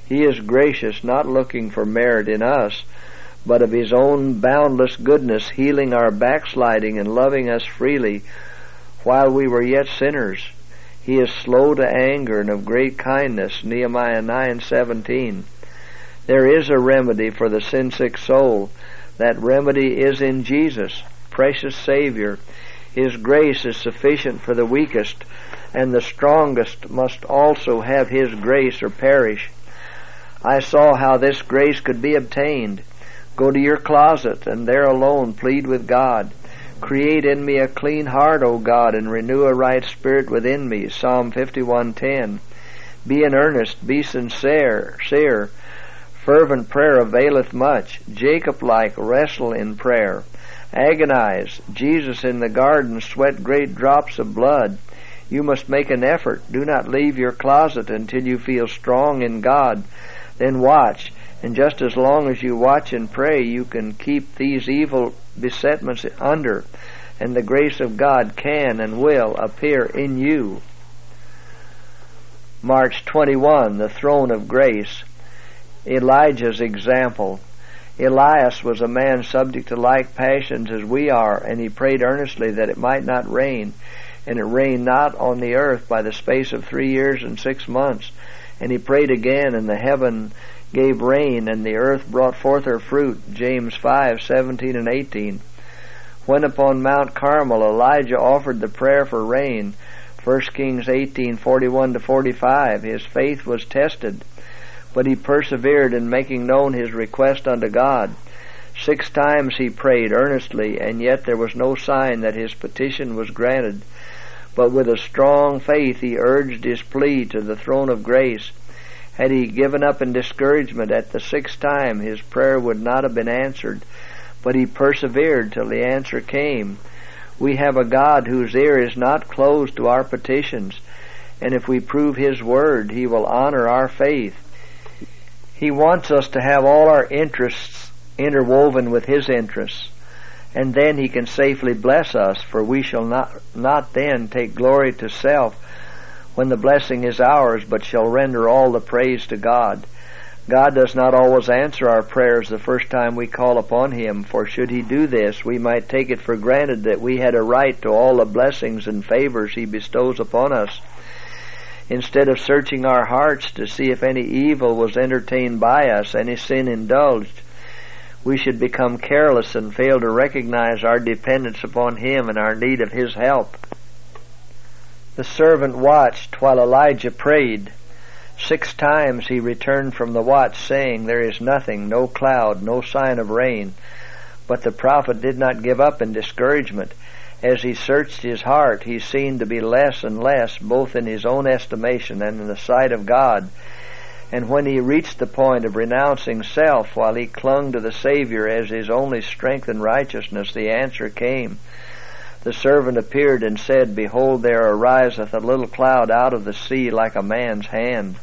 He is gracious, not looking for merit in us, but of His own boundless goodness, healing our backsliding and loving us freely while we were yet sinners. He is slow to anger and of great kindness, Nehemiah 9:17. There is a remedy for the sin-sick soul. That remedy is in Jesus, precious Savior. His grace is sufficient for the weakest, and the strongest must also have His grace or perish. I saw how this grace could be obtained. Go to your closet, and there alone plead with God. Create in me a clean heart, O God, and renew a right spirit within me, Psalm 51:10. Be in earnest, be sincere. Fervent prayer availeth much. Jacob-like, wrestle in prayer. Agonize. Jesus in the garden sweat great drops of blood. You must make an effort. Do not leave your closet until you feel strong in God. Then watch, and just as long as you watch and pray, you can keep these evil besetments under, and the grace of God can and will appear in you. March 21, the throne of grace. Elijah's example. Elias was a man subject to like passions as we are, and he prayed earnestly that it might not rain. And it rained not on the earth by the space of 3 years and 6 months. And he prayed again, and the heaven gave rain, and the earth brought forth her fruit. James 5:17 and 18. When upon Mount Carmel Elijah offered the prayer for rain, 1 Kings 18:41-45, his faith was tested, but he persevered in making known his request unto God. 6 times he prayed earnestly, and yet there was no sign that his petition was granted. But with a strong faith he urged his plea to the throne of grace. Had he given up in discouragement at the 6th time, his prayer would not have been answered, but he persevered till the answer came. We have a God whose ear is not closed to our petitions, and if we prove His word, He will honor our faith. He wants us to have all our interests interwoven with His interests, and then He can safely bless us, for we shall not then take glory to self when the blessing is ours, but shall render all the praise to God. God does not always answer our prayers the first time we call upon Him, for should He do this, we might take it for granted that we had a right to all the blessings and favors He bestows upon us. Instead of searching our hearts to see if any evil was entertained by us, any sin indulged, we should become careless and fail to recognize our dependence upon Him and our need of His help. The servant watched while Elijah prayed. 6 times he returned from the watch, saying, There is nothing, no cloud, no sign of rain. But the prophet did not give up in discouragement. As he searched his heart, he seemed to be less and less, both in his own estimation and in the sight of God. And when he reached the point of renouncing self while he clung to the Savior as his only strength and righteousness, the answer came. The servant appeared and said, Behold, there ariseth a little cloud out of the sea like a man's hand.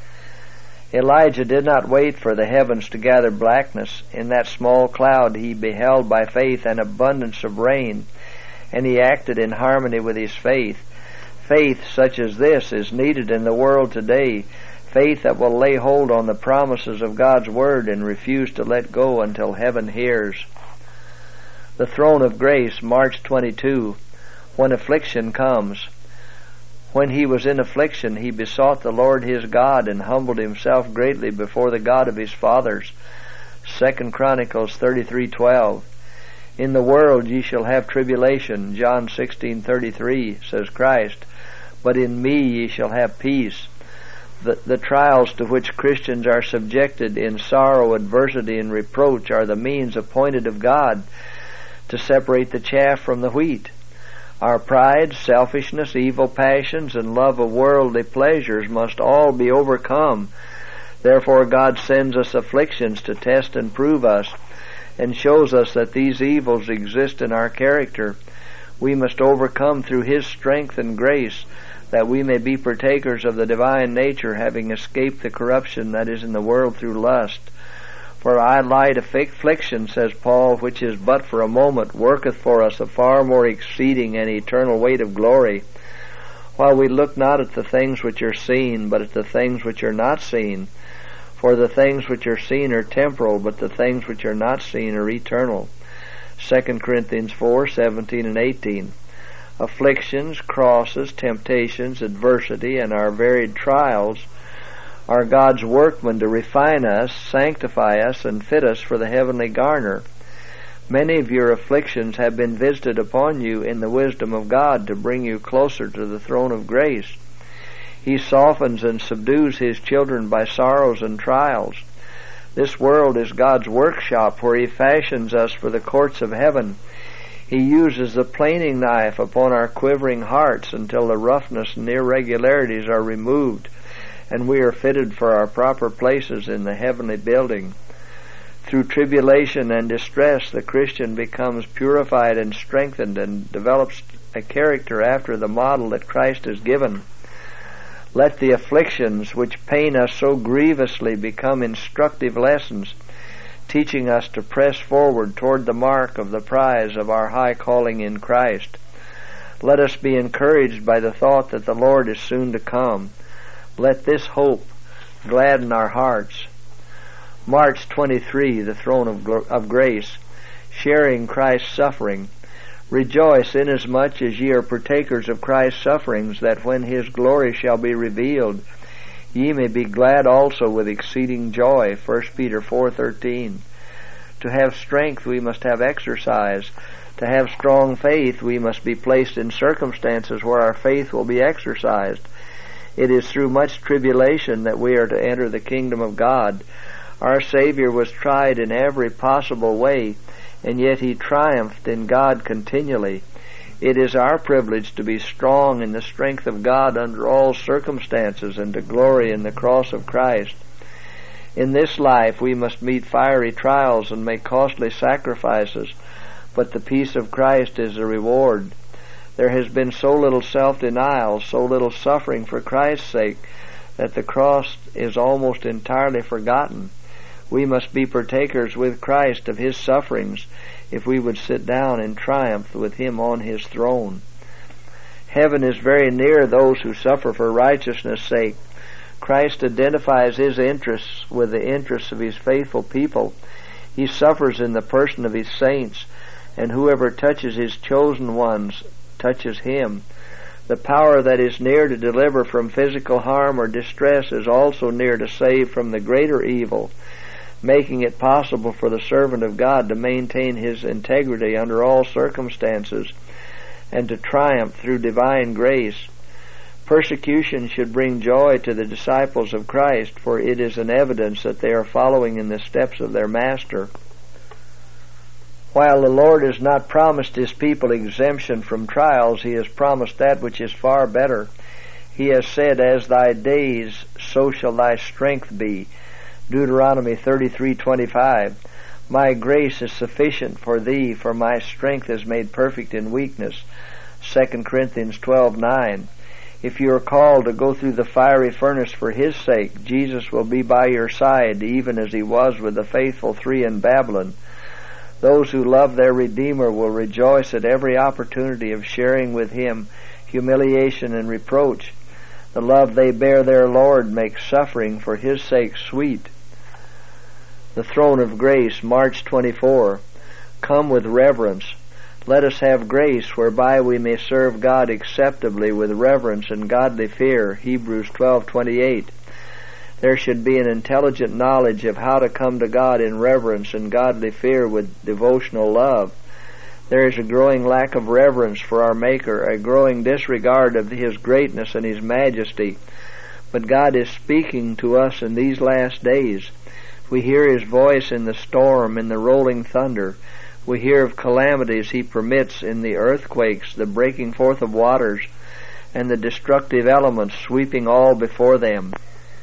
Elijah did not wait for the heavens to gather blackness. In that small cloud he beheld by faith an abundance of rain, and he acted in harmony with his faith. Faith such as this is needed in the world today, faith that will lay hold on the promises of God's Word and refuse to let go until heaven hears. The throne of grace, March 22, when affliction comes. When he was in affliction, he besought the Lord his God and humbled himself greatly before the God of his fathers. 2 Chronicles 33:12. In the world ye shall have tribulation, John 16:33, says Christ, but in me ye shall have peace. The trials to which Christians are subjected in sorrow, adversity, and reproach are the means appointed of God to separate the chaff from the wheat. Our pride, selfishness, evil passions, and love of worldly pleasures must all be overcome. Therefore God sends us afflictions to test and prove us, and shows us that these evils exist in our character. We must overcome through His strength and grace, that we may be partakers of the divine nature, having escaped the corruption that is in the world through lust. For our light affliction, says Paul, which is but for a moment, worketh for us a far more exceeding and eternal weight of glory, while we look not at the things which are seen, but at the things which are not seen. For the things which are seen are temporal, but the things which are not seen are eternal. 2 Corinthians 4:17 and 18. Afflictions, crosses, temptations, adversity, and our varied trials are God's workmen to refine us, sanctify us, and fit us for the heavenly garner. Many of your afflictions have been visited upon you in the wisdom of God to bring you closer to the throne of grace. He softens and subdues His children by sorrows and trials. This world is God's workshop where He fashions us for the courts of heaven. He uses the planing knife upon our quivering hearts until the roughness and irregularities are removed and we are fitted for our proper places in the heavenly building. Through tribulation and distress, the Christian becomes purified and strengthened and develops a character after the model that Christ has given. Let the afflictions which pain us so grievously become instructive lessons, teaching us to press forward toward the mark of the prize of our high calling in Christ. Let us be encouraged by the thought that the Lord is soon to come. Let this hope gladden our hearts. March 23, the throne of grace, sharing Christ's suffering. Rejoice inasmuch as ye are partakers of Christ's sufferings, that when His glory shall be revealed, ye may be glad also with exceeding joy. 1 Peter 4:13. To have strength we must have exercise. To have strong faith we must be placed in circumstances where our faith will be exercised. It is through much tribulation that we are to enter the kingdom of God. Our Savior was tried in every possible way, and yet He triumphed in God continually. It is our privilege to be strong in the strength of God under all circumstances and to glory in the cross of Christ. In this life we must meet fiery trials and make costly sacrifices, but the peace of Christ is the reward. There has been so little self-denial, so little suffering for Christ's sake, that the cross is almost entirely forgotten. We must be partakers with Christ of His sufferings if we would sit down in triumph with Him on His throne. Heaven is very near those who suffer for righteousness' sake. Christ identifies His interests with the interests of His faithful people. He suffers in the person of His saints, and whoever touches His chosen ones touches Him. The power that is near to deliver from physical harm or distress is also near to save from the greater evil, making it possible for the servant of God to maintain his integrity under all circumstances and to triumph through divine grace. Persecution should bring joy to the disciples of Christ, for it is an evidence that they are following in the steps of their Master. While the Lord has not promised His people exemption from trials, He has promised that which is far better. He has said, "As thy days, so shall thy strength be." Deuteronomy 33:25. My grace is sufficient for thee, for my strength is made perfect in weakness. 2 Corinthians 12:9. If you are called to go through the fiery furnace for His sake, Jesus will be by your side, even as He was with the faithful three in Babylon. Those who love their Redeemer will rejoice at every opportunity of sharing with Him humiliation and reproach. The love they bear their Lord makes suffering for His sake sweet. The throne of grace, March 24. Come with reverence. Let us have grace whereby we may serve God acceptably with reverence and godly fear. Hebrews 12:28. There should be an intelligent knowledge of how to come to God in reverence and godly fear with devotional love. There is a growing lack of reverence for our Maker, a growing disregard of His greatness and His majesty. But God is speaking to us in these last days. We hear His voice in the storm, in the rolling thunder. We hear of calamities He permits in the earthquakes, the breaking forth of waters, and the destructive elements sweeping all before them.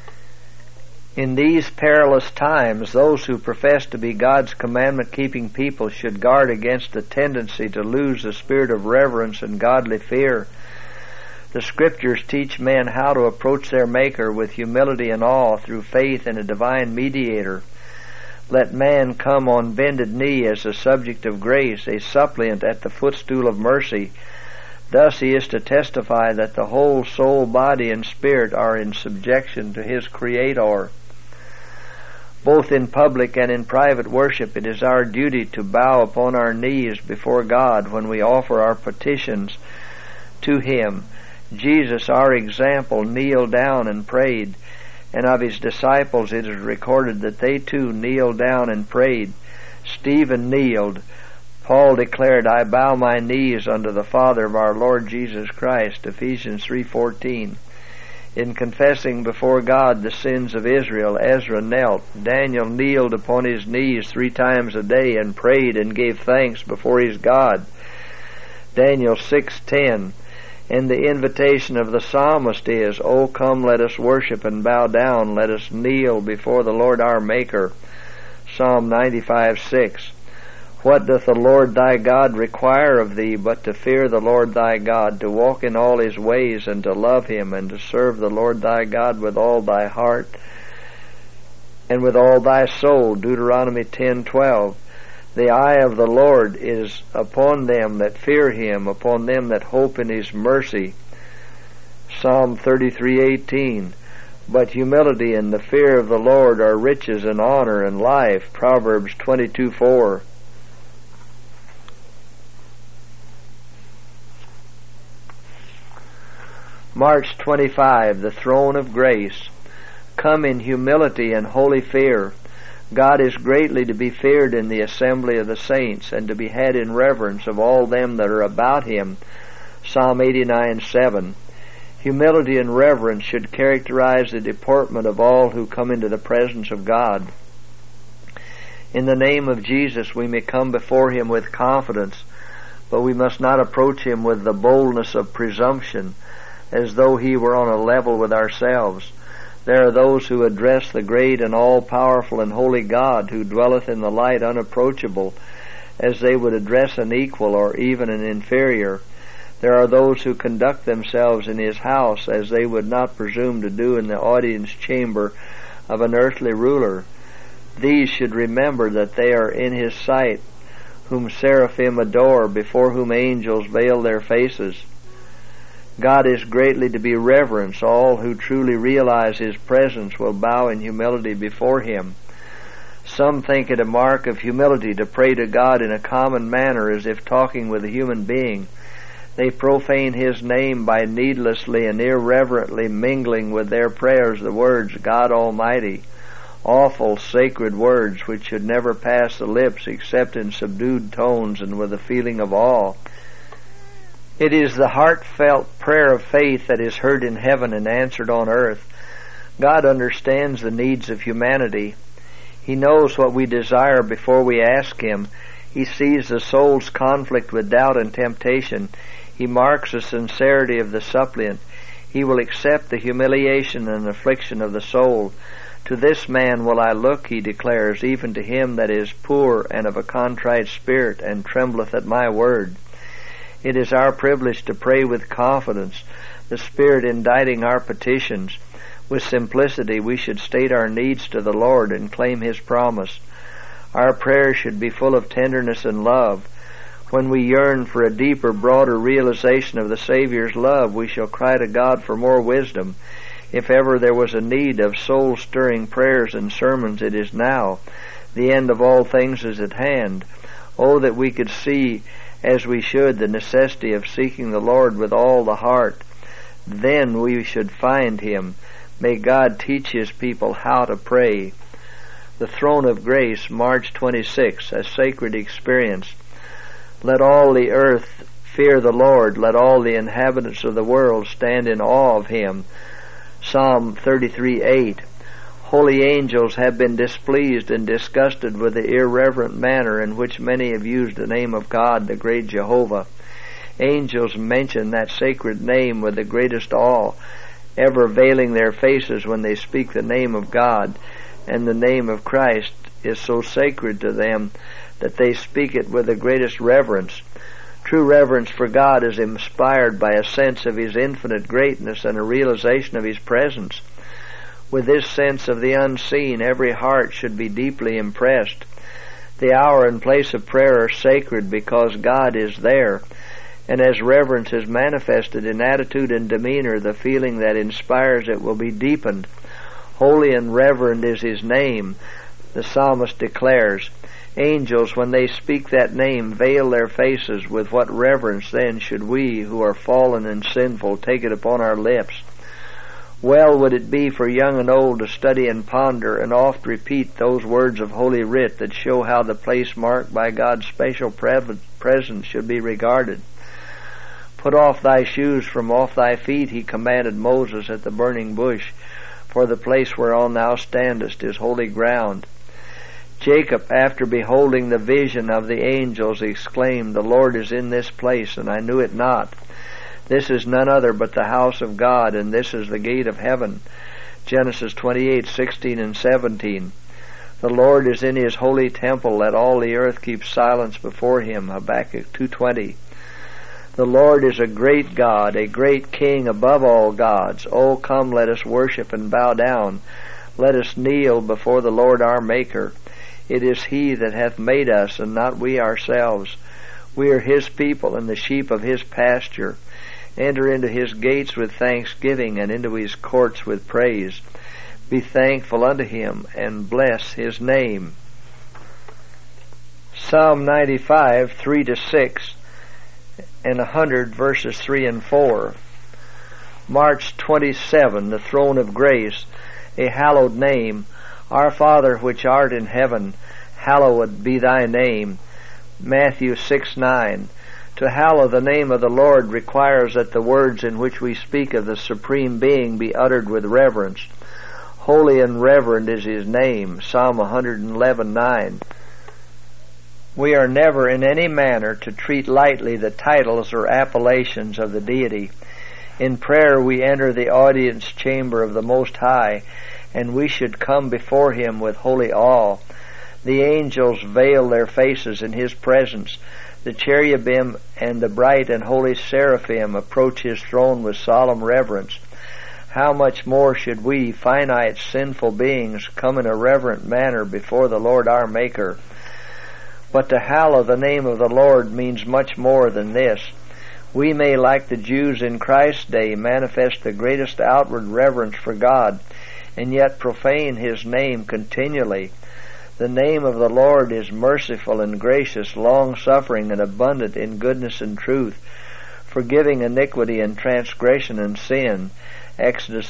In these perilous times, those who profess to be God's commandment-keeping people should guard against the tendency to lose the spirit of reverence and godly fear. The Scriptures teach men how to approach their Maker with humility and awe through faith in a divine mediator. Let man come on bended knee as a subject of grace, a suppliant at the footstool of mercy. Thus he is to testify that the whole soul, body, and spirit are in subjection to his Creator. Both in public and in private worship, it is our duty to bow upon our knees before God when we offer our petitions to Him. Jesus, our example, kneeled down and prayed, and of His disciples it is recorded that they too kneeled down and prayed. Stephen kneeled. Paul declared, I bow my knees unto the Father of our Lord Jesus Christ, Ephesians 3:14. In confessing before God the sins of Israel, Ezra knelt. Daniel kneeled upon his knees 3 times a day and prayed and gave thanks before his God, Daniel 6:10. And the invitation of the psalmist is, O come, let us worship and bow down, let us kneel before the Lord our Maker, Psalm 95:6. What doth the Lord thy God require of thee but to fear the Lord thy God, to walk in all His ways, and to love Him, and to serve the Lord thy God with all thy heart and with all thy soul, Deuteronomy 10:12. The eye of the Lord is upon them that fear Him, upon them that hope in His mercy, Psalm 33:18. But humility and the fear of the Lord are riches and honor and life, Proverbs 22:4. March 25, the throne of grace. Come in humility and holy fear. God is greatly to be feared in the assembly of the saints, and to be had in reverence of all them that are about Him, Psalm 89:7. Humility and reverence should characterize the deportment of all who come into the presence of God. In the name of Jesus we may come before Him with confidence, but we must not approach Him with the boldness of presumption, as though He were on a level with ourselves. There are those who address the great and all-powerful and holy God, who dwelleth in the light unapproachable, as they would address an equal or even an inferior. There are those who conduct themselves in His house as they would not presume to do in the audience chamber of an earthly ruler. These should remember that they are in His sight, whom seraphim adore, before whom angels veil their faces. God is greatly to be reverenced. All who truly realize His presence will bow in humility before Him. Some think it a mark of humility to pray to God in a common manner, as if talking with a human being. They profane His name by needlessly and irreverently mingling with their prayers the words, God Almighty, awful, sacred words which should never pass the lips except in subdued tones and with a feeling of awe. It is the heartfelt prayer of faith that is heard in heaven and answered on earth. God understands the needs of humanity. He knows what we desire before we ask Him. He sees the soul's conflict with doubt and temptation. He marks the sincerity of the suppliant. He will accept the humiliation and affliction of the soul. To this man will I look, He declares, even to him that is poor and of a contrite spirit, and trembleth at my word. It is our privilege to pray with confidence, the Spirit inditing our petitions. With simplicity we should state our needs to the Lord and claim His promise. Our prayers should be full of tenderness and love. When we yearn for a deeper, broader realization of the Savior's love, we shall cry to God for more wisdom. If ever there was a need of soul-stirring prayers and sermons, it is now. The end of all things is at hand. Oh, that we could see, as we should, the necessity of seeking the Lord with all the heart. Then we should find Him. May God teach His people how to pray. The throne of grace, March 26, a sacred experience. Let all the earth fear the Lord. Let all the inhabitants of the world stand in awe of Him. Psalm 33:8. Holy angels have been displeased and disgusted with the irreverent manner in which many have used the name of God, the great Jehovah. Angels mention that sacred name with the greatest awe, ever veiling their faces when they speak the name of God, and the name of Christ is so sacred to them that they speak it with the greatest reverence. True reverence for God is inspired by a sense of His infinite greatness and a realization of His presence. With this sense of the unseen, every heart should be deeply impressed. The hour and place of prayer are sacred because God is there, and as reverence is manifested in attitude and demeanor, the feeling that inspires it will be deepened. Holy and reverend is His name. The psalmist declares, "Angels, when they speak that name, veil their faces. With what reverence then should we, who are fallen and sinful, take it upon our lips?" Well would it be for young and old to study and ponder and oft repeat those words of Holy Writ that show how the place marked by God's special presence should be regarded. "Put off thy shoes from off thy feet," he commanded Moses at the burning bush, "for the place whereon thou standest is holy ground." Jacob, after beholding the vision of the angels, exclaimed, "The Lord is in this place, and I knew it not. This is none other but the house of God, and this is the gate of heaven." Genesis 28:16 and 17. "The Lord is in his holy temple. Let all the earth keep silence before him." Habakkuk 2:20. "The Lord is a great God, a great King above all gods. O come, let us worship and bow down. Let us kneel before the Lord our Maker. It is he that hath made us, and not we ourselves. We are his people, and the sheep of his pasture. Enter into his gates with thanksgiving, and into his courts with praise. Be thankful unto him, and bless his name." Psalm 95, 3-6, and 100, verses 3 and 4. March 27, the throne of grace, a hallowed name. Our Father which art in heaven, hallowed be thy name. Matthew 6:9. To hallow the name of the Lord requires that the words in which we speak of the Supreme Being be uttered with reverence. Holy and reverend is his name. Psalm 111:9. We are never in any manner to treat lightly the titles or appellations of the deity. In prayer we enter the audience chamber of the Most High, and we should come before him with holy awe. The angels veil their faces in his presence. The cherubim and the bright and holy seraphim approach his throne with solemn reverence. How much more should we, finite, sinful beings, come in a reverent manner before the Lord our Maker? But to hallow the name of the Lord means much more than this. We may, like the Jews in Christ's day, manifest the greatest outward reverence for God, and yet profane his name continually. The name of the Lord is merciful and gracious, long-suffering and abundant in goodness and truth, forgiving iniquity and transgression and sin. Exodus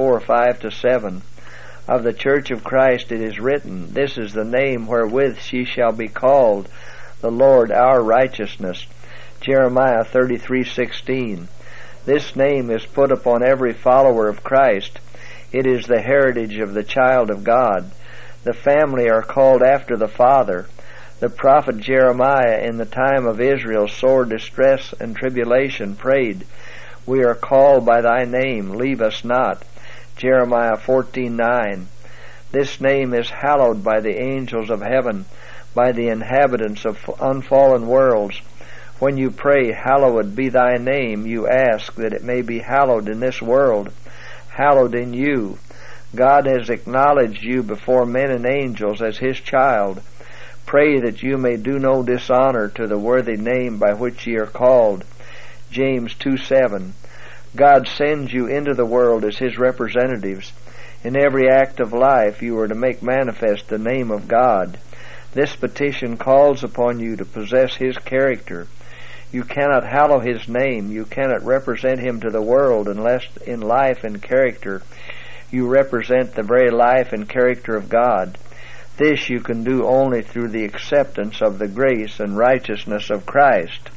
34:5-7. Of the Church of Christ it is written, "This is the name wherewith she shall be called, the Lord our righteousness." Jeremiah 33:16. This name is put upon every follower of Christ. It is the heritage of the child of God. The family are called after the father. The prophet Jeremiah, in the time of Israel's sore distress and tribulation, prayed, "We are called by thy name, leave us not." Jeremiah 14:9. This name is hallowed by the angels of heaven, by the inhabitants of unfallen worlds. When you pray, "Hallowed be thy name," you ask that it may be hallowed in this world, hallowed in you. God has acknowledged you before men and angels as his child. Pray that you may do no dishonor to the worthy name by which ye are called. James 2:7. God sends you into the world as his representatives. In every act of life you are to make manifest the name of God. This petition calls upon you to possess his character. You cannot hallow his name, you cannot represent him to the world unless in life and character you represent the very life and character of God. This you can do only through the acceptance of the grace and righteousness of Christ.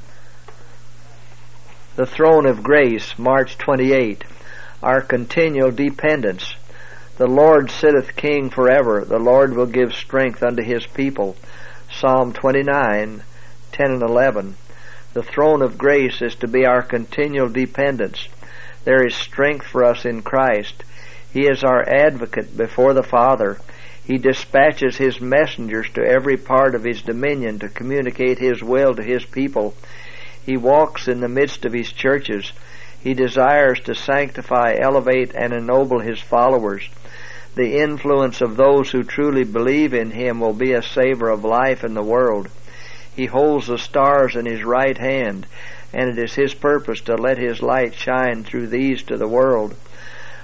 The throne of grace, March 28. Our continual dependence. The Lord sitteth King forever. The Lord will give strength unto his people. Psalm 29:10 and 11. The throne of grace is to be our continual dependence. There is strength for us in Christ. He is our advocate before the Father. He dispatches his messengers to every part of his dominion to communicate his will to his people. He walks in the midst of his churches. He desires to sanctify, elevate, and ennoble his followers. The influence of those who truly believe in him will be a savor of life in the world. He holds the stars in his right hand, and it is his purpose to let his light shine through these to the world.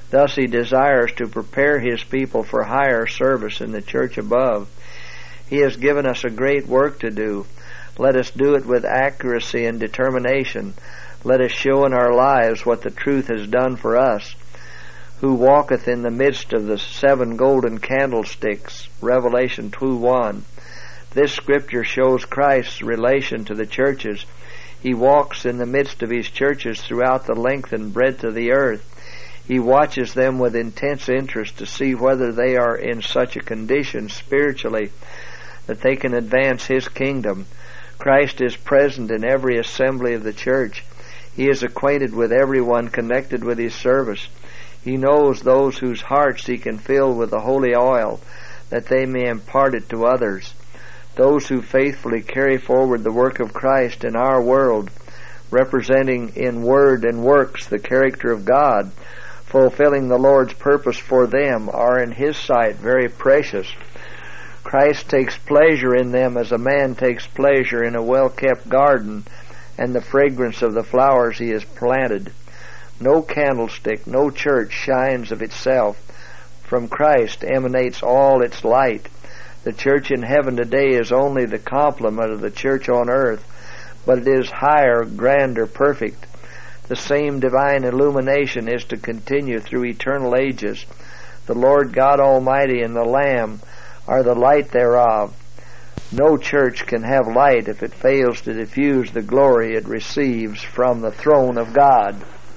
Thus he desires to prepare his people for higher service in the church above. He has given us a great work to do. Let us do it with accuracy and determination. Let us show in our lives what the truth has done for us. Who walketh in the midst of the 7 golden candlesticks, Revelation 2:1. This scripture shows Christ's relation to the churches. He walks in the midst of his churches throughout the length and breadth of the earth. He watches them with intense interest to see whether they are in such a condition spiritually that they can advance his kingdom. Christ is present in every assembly of the church. He is acquainted with everyone connected with his service. He knows those whose hearts he can fill with the holy oil, that they may impart it to others. Those who faithfully carry forward the work of Christ in our world, representing in word and works the character of God, fulfilling the Lord's purpose for them, are in his sight very precious. Christ takes pleasure in them as a man takes pleasure in a well-kept garden and the fragrance of the flowers he has planted. No candlestick, no church shines of itself. From Christ emanates all its light. The church in heaven today is only the complement of the church on earth, but it is higher, grander, perfect. The same divine illumination is to continue through eternal ages. The Lord God Almighty and the Lamb are the light thereof. No church can have light if it fails to diffuse the glory it receives from the throne of God.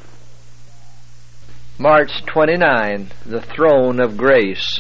March 29, the throne of grace.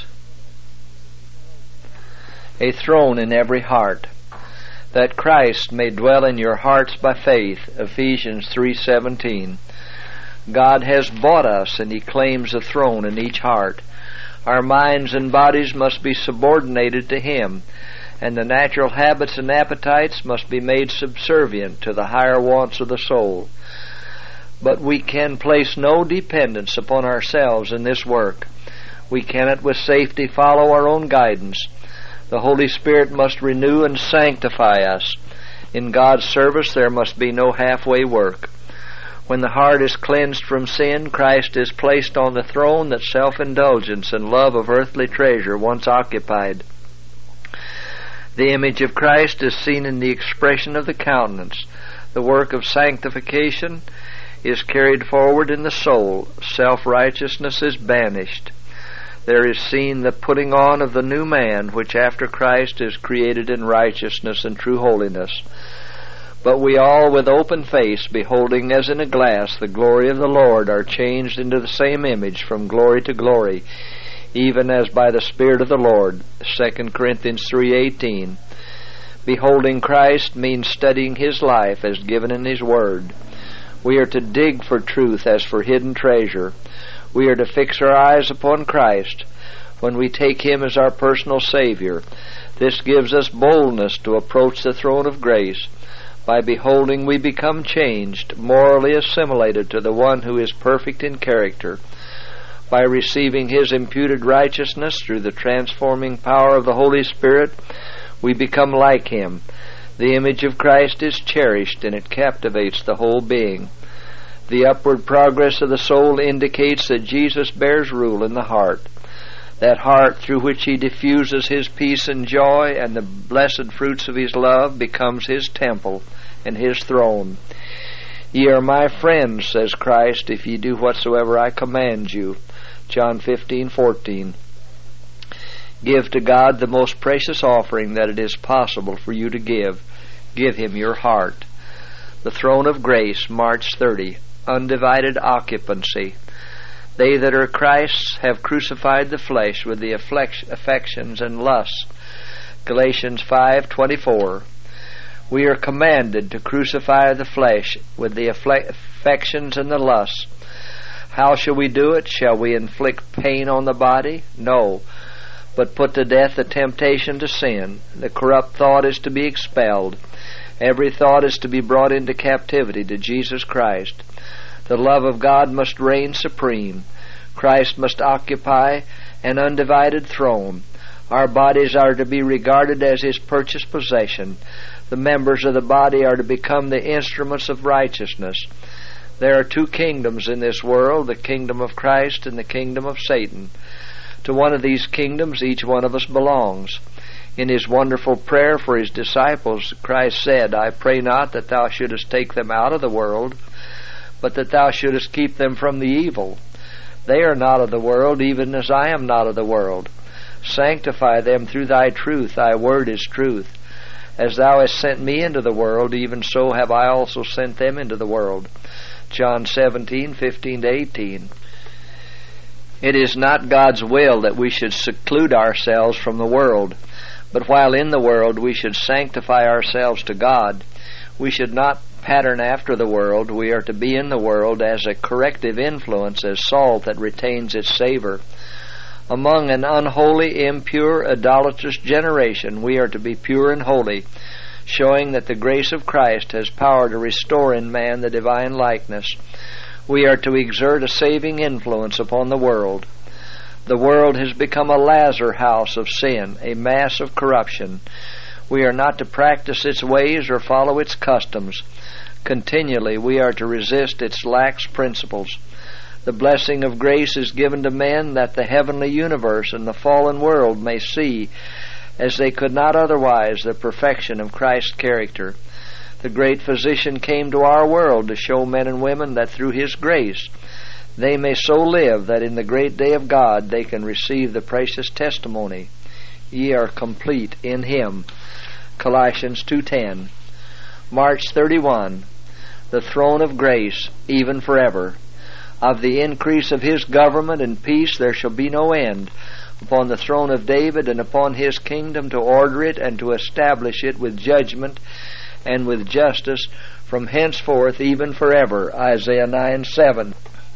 A throne in every heart, that Christ may dwell in your hearts by faith, Ephesians 3:17. God has bought us, and he claims a throne in each heart. Our minds and bodies must be subordinated to him, and the natural habits and appetites must be made subservient to the higher wants of the soul. But we can place no dependence upon ourselves in this work. We cannot with safety follow our own guidance. The Holy Spirit must renew and sanctify us. In God's service there must be no halfway work. When the heart is cleansed from sin, Christ is placed on the throne that self-indulgence and love of earthly treasure once occupied. The image of Christ is seen in the expression of the countenance. The work of sanctification is carried forward in the soul. Self-righteousness is banished. There is seen the putting on of the new man, which after Christ is created in righteousness and true holiness. But we all, with open face, beholding as in a glass the glory of the Lord, are changed into the same image from glory to glory, even as by the Spirit of the Lord. 2 Corinthians 3:18. Beholding Christ means studying his life as given in his Word. We are to dig for truth as for hidden treasure. We are to fix our eyes upon Christ when we take him as our personal Savior. This gives us boldness to approach the throne of grace. By beholding, we become changed, morally assimilated to the one who is perfect in character. By receiving his imputed righteousness through the transforming power of the Holy Spirit, we become like him. The image of Christ is cherished, and it captivates the whole being. The upward progress of the soul indicates that Jesus bears rule in the heart. That heart through which he diffuses his peace and joy and the blessed fruits of his love becomes his temple and his throne. Ye are my friends, says Christ, if ye do whatsoever I command you. John 15:14. Give to God the most precious offering that it is possible for you to give. Give him your heart. The throne of grace, March 30. Undivided occupancy. They that are Christ's have crucified the flesh with the affections and lusts. Galatians 5:24. We are commanded to crucify the flesh with the affections and the lusts. How shall we do it? Shall we inflict pain on the body? No, but put to death the temptation to sin. The corrupt thought is to be expelled. Every thought is to be brought into captivity to Jesus Christ. The love of God must reign supreme. Christ must occupy an undivided throne. Our bodies are to be regarded as his purchased possession. The members of the body are to become the instruments of righteousness. There are two kingdoms in this world, the kingdom of Christ and the kingdom of Satan. To one of these kingdoms each one of us belongs. In his wonderful prayer for his disciples, Christ said, I pray not that thou shouldest take them out of the world, but that thou shouldest keep them from the evil. They are not of the world, even as I am not of the world. Sanctify them through thy truth. Thy word is truth. As thou hast sent me into the world, even so have I also sent them into the world. John 17:15-18. It is not God's will that we should seclude ourselves from the world, but while in the world we should sanctify ourselves to God. We should not pattern after the world. We are to be in the world as a corrective influence, as salt that retains its savor. Among an unholy, impure, idolatrous generation, we are to be pure and holy, showing that the grace of Christ has power to restore in man the divine likeness. We are to exert a saving influence upon the world. The world has become a lazar house of sin, a mass of corruption. We are not to practice its ways or follow its customs. Continually we are to resist its lax principles. The blessing of grace is given to men that the heavenly universe and the fallen world may see, as they could not otherwise, the perfection of Christ's character. The great physician came to our world to show men and women that through his grace they may so live that in the great day of God they can receive the precious testimony, Ye are complete in him. Colossians 2:10. March 31. The throne of grace, even forever. Of the increase of his government and peace there shall be no end, upon the throne of David and upon his kingdom, to order it and to establish it with judgment and with justice from henceforth even forever. Isaiah 9:7.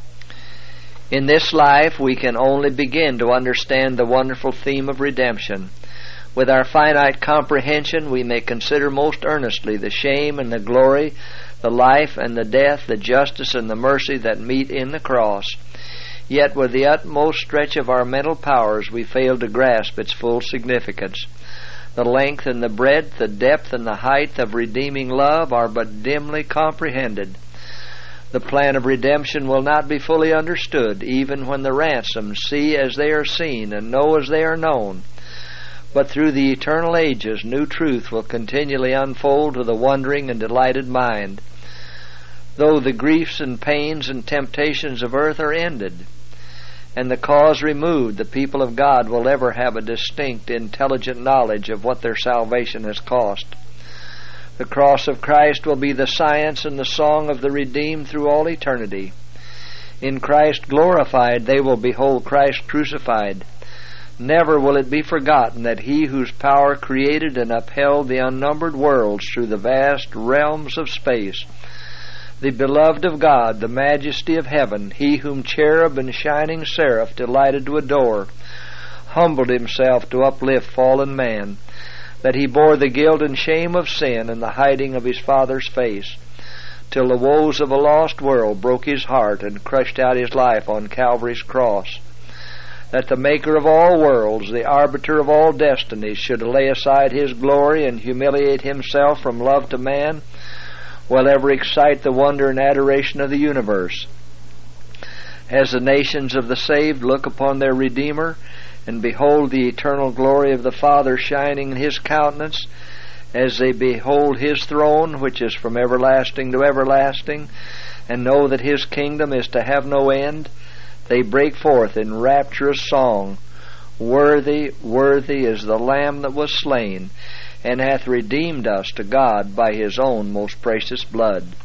In this life we can only begin to understand the wonderful theme of redemption. With our finite comprehension we may consider most earnestly the shame and the glory, the life and the death, the justice and the mercy that meet in the cross. Yet with the utmost stretch of our mental powers we fail to grasp its full significance. The length and the breadth, the depth and the height of redeeming love are but dimly comprehended. The plan of redemption will not be fully understood, even when the ransomed see as they are seen and know as they are known. But through the eternal ages, new truth will continually unfold to the wondering and delighted mind. Though the griefs and pains and temptations of earth are ended, and the cause removed, the people of God will ever have a distinct, intelligent knowledge of what their salvation has cost. The cross of Christ will be the science and the song of the redeemed through all eternity. In Christ glorified, they will behold Christ crucified. Never will it be forgotten that he whose power created and upheld the unnumbered worlds through the vast realms of space, the beloved of God, the majesty of heaven, he whom cherub and shining seraph delighted to adore, humbled himself to uplift fallen man, that he bore the guilt and shame of sin and the hiding of his Father's face, till the woes of a lost world broke his heart and crushed out his life on Calvary's cross, that the Maker of all worlds, the arbiter of all destinies, should lay aside his glory and humiliate himself from love to man, will ever excite the wonder and adoration of the universe. As the nations of the saved look upon their Redeemer and behold the eternal glory of the Father shining in his countenance, as they behold his throne, which is from everlasting to everlasting, and know that his kingdom is to have no end, they break forth in rapturous song, Worthy, worthy is the Lamb that was slain, and hath redeemed us to God by his own most precious blood.